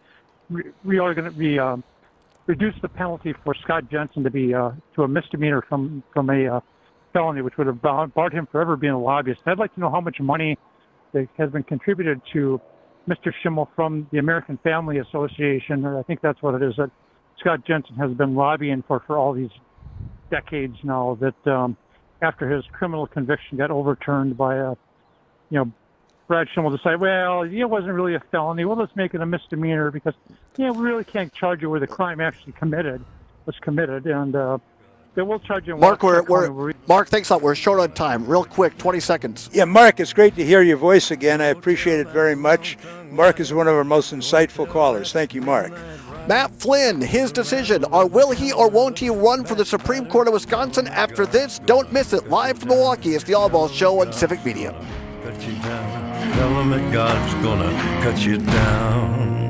reduced the penalty for Scott Jensen to be to a misdemeanor from a felony, which would have barred him forever being a lobbyist. I'd like to know how much money that has been contributed to Mr. Schimmel from the American Family Association, or I think that's what it is, that Scott Jensen has been lobbying for all these decades now, that after his criminal conviction got overturned by Brad Schimmel decided, well, it wasn't really a felony. Well, let's make it a misdemeanor because, we really can't charge you where the crime actually was committed. And they will charge you. Mark, Mark, thanks a lot. We're short on time. Real quick, 20 seconds. Yeah, Mark, it's great to hear your voice again. I appreciate it very much. Mark is one of our most insightful callers. Thank you, Mark. Matt Flynn, his decision. Will he or won't he run for the Supreme Court of Wisconsin after this? Don't miss it. Live from Milwaukee, it's the All Ball Show on Civic Media. Cut you down. Tell them that God's gonna cut you down.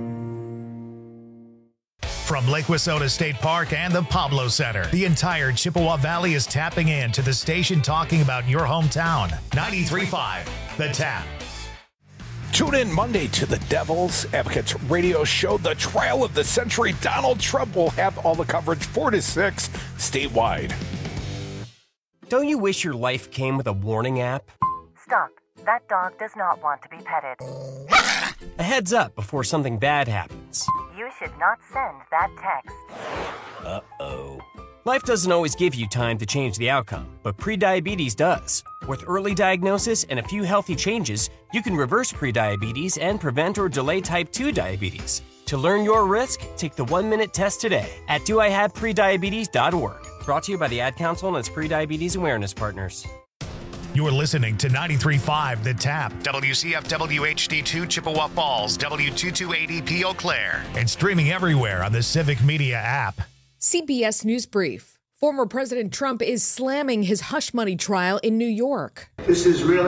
From Lake Wissota State Park and the Pablo Center, the entire Chippewa Valley is tapping in to the station talking about your hometown. 93.5, The Tap. Tune in Monday to the Devil's Advocates radio show. The Trial of the Century. Donald Trump will have all the coverage 4 to 6 statewide. Don't you wish your life came with a warning app? Stop. That dog does not want to be petted. A heads up before something bad happens. You should not send that text. Uh-oh. Life doesn't always give you time to change the outcome, but prediabetes does. With early diagnosis and a few healthy changes, you can reverse prediabetes and prevent or delay type 2 diabetes. To learn your risk, take the 1-minute test today at doihaveprediabetes.org. Brought to you by the Ad Council and its prediabetes awareness partners. You're listening to 93.5 The Tap, WCFW HD2 Chippewa Falls, W2280P Eau Claire, and streaming everywhere on the Civic Media app. CBS News Brief. Former President Trump is slamming his hush money trial in New York. This is really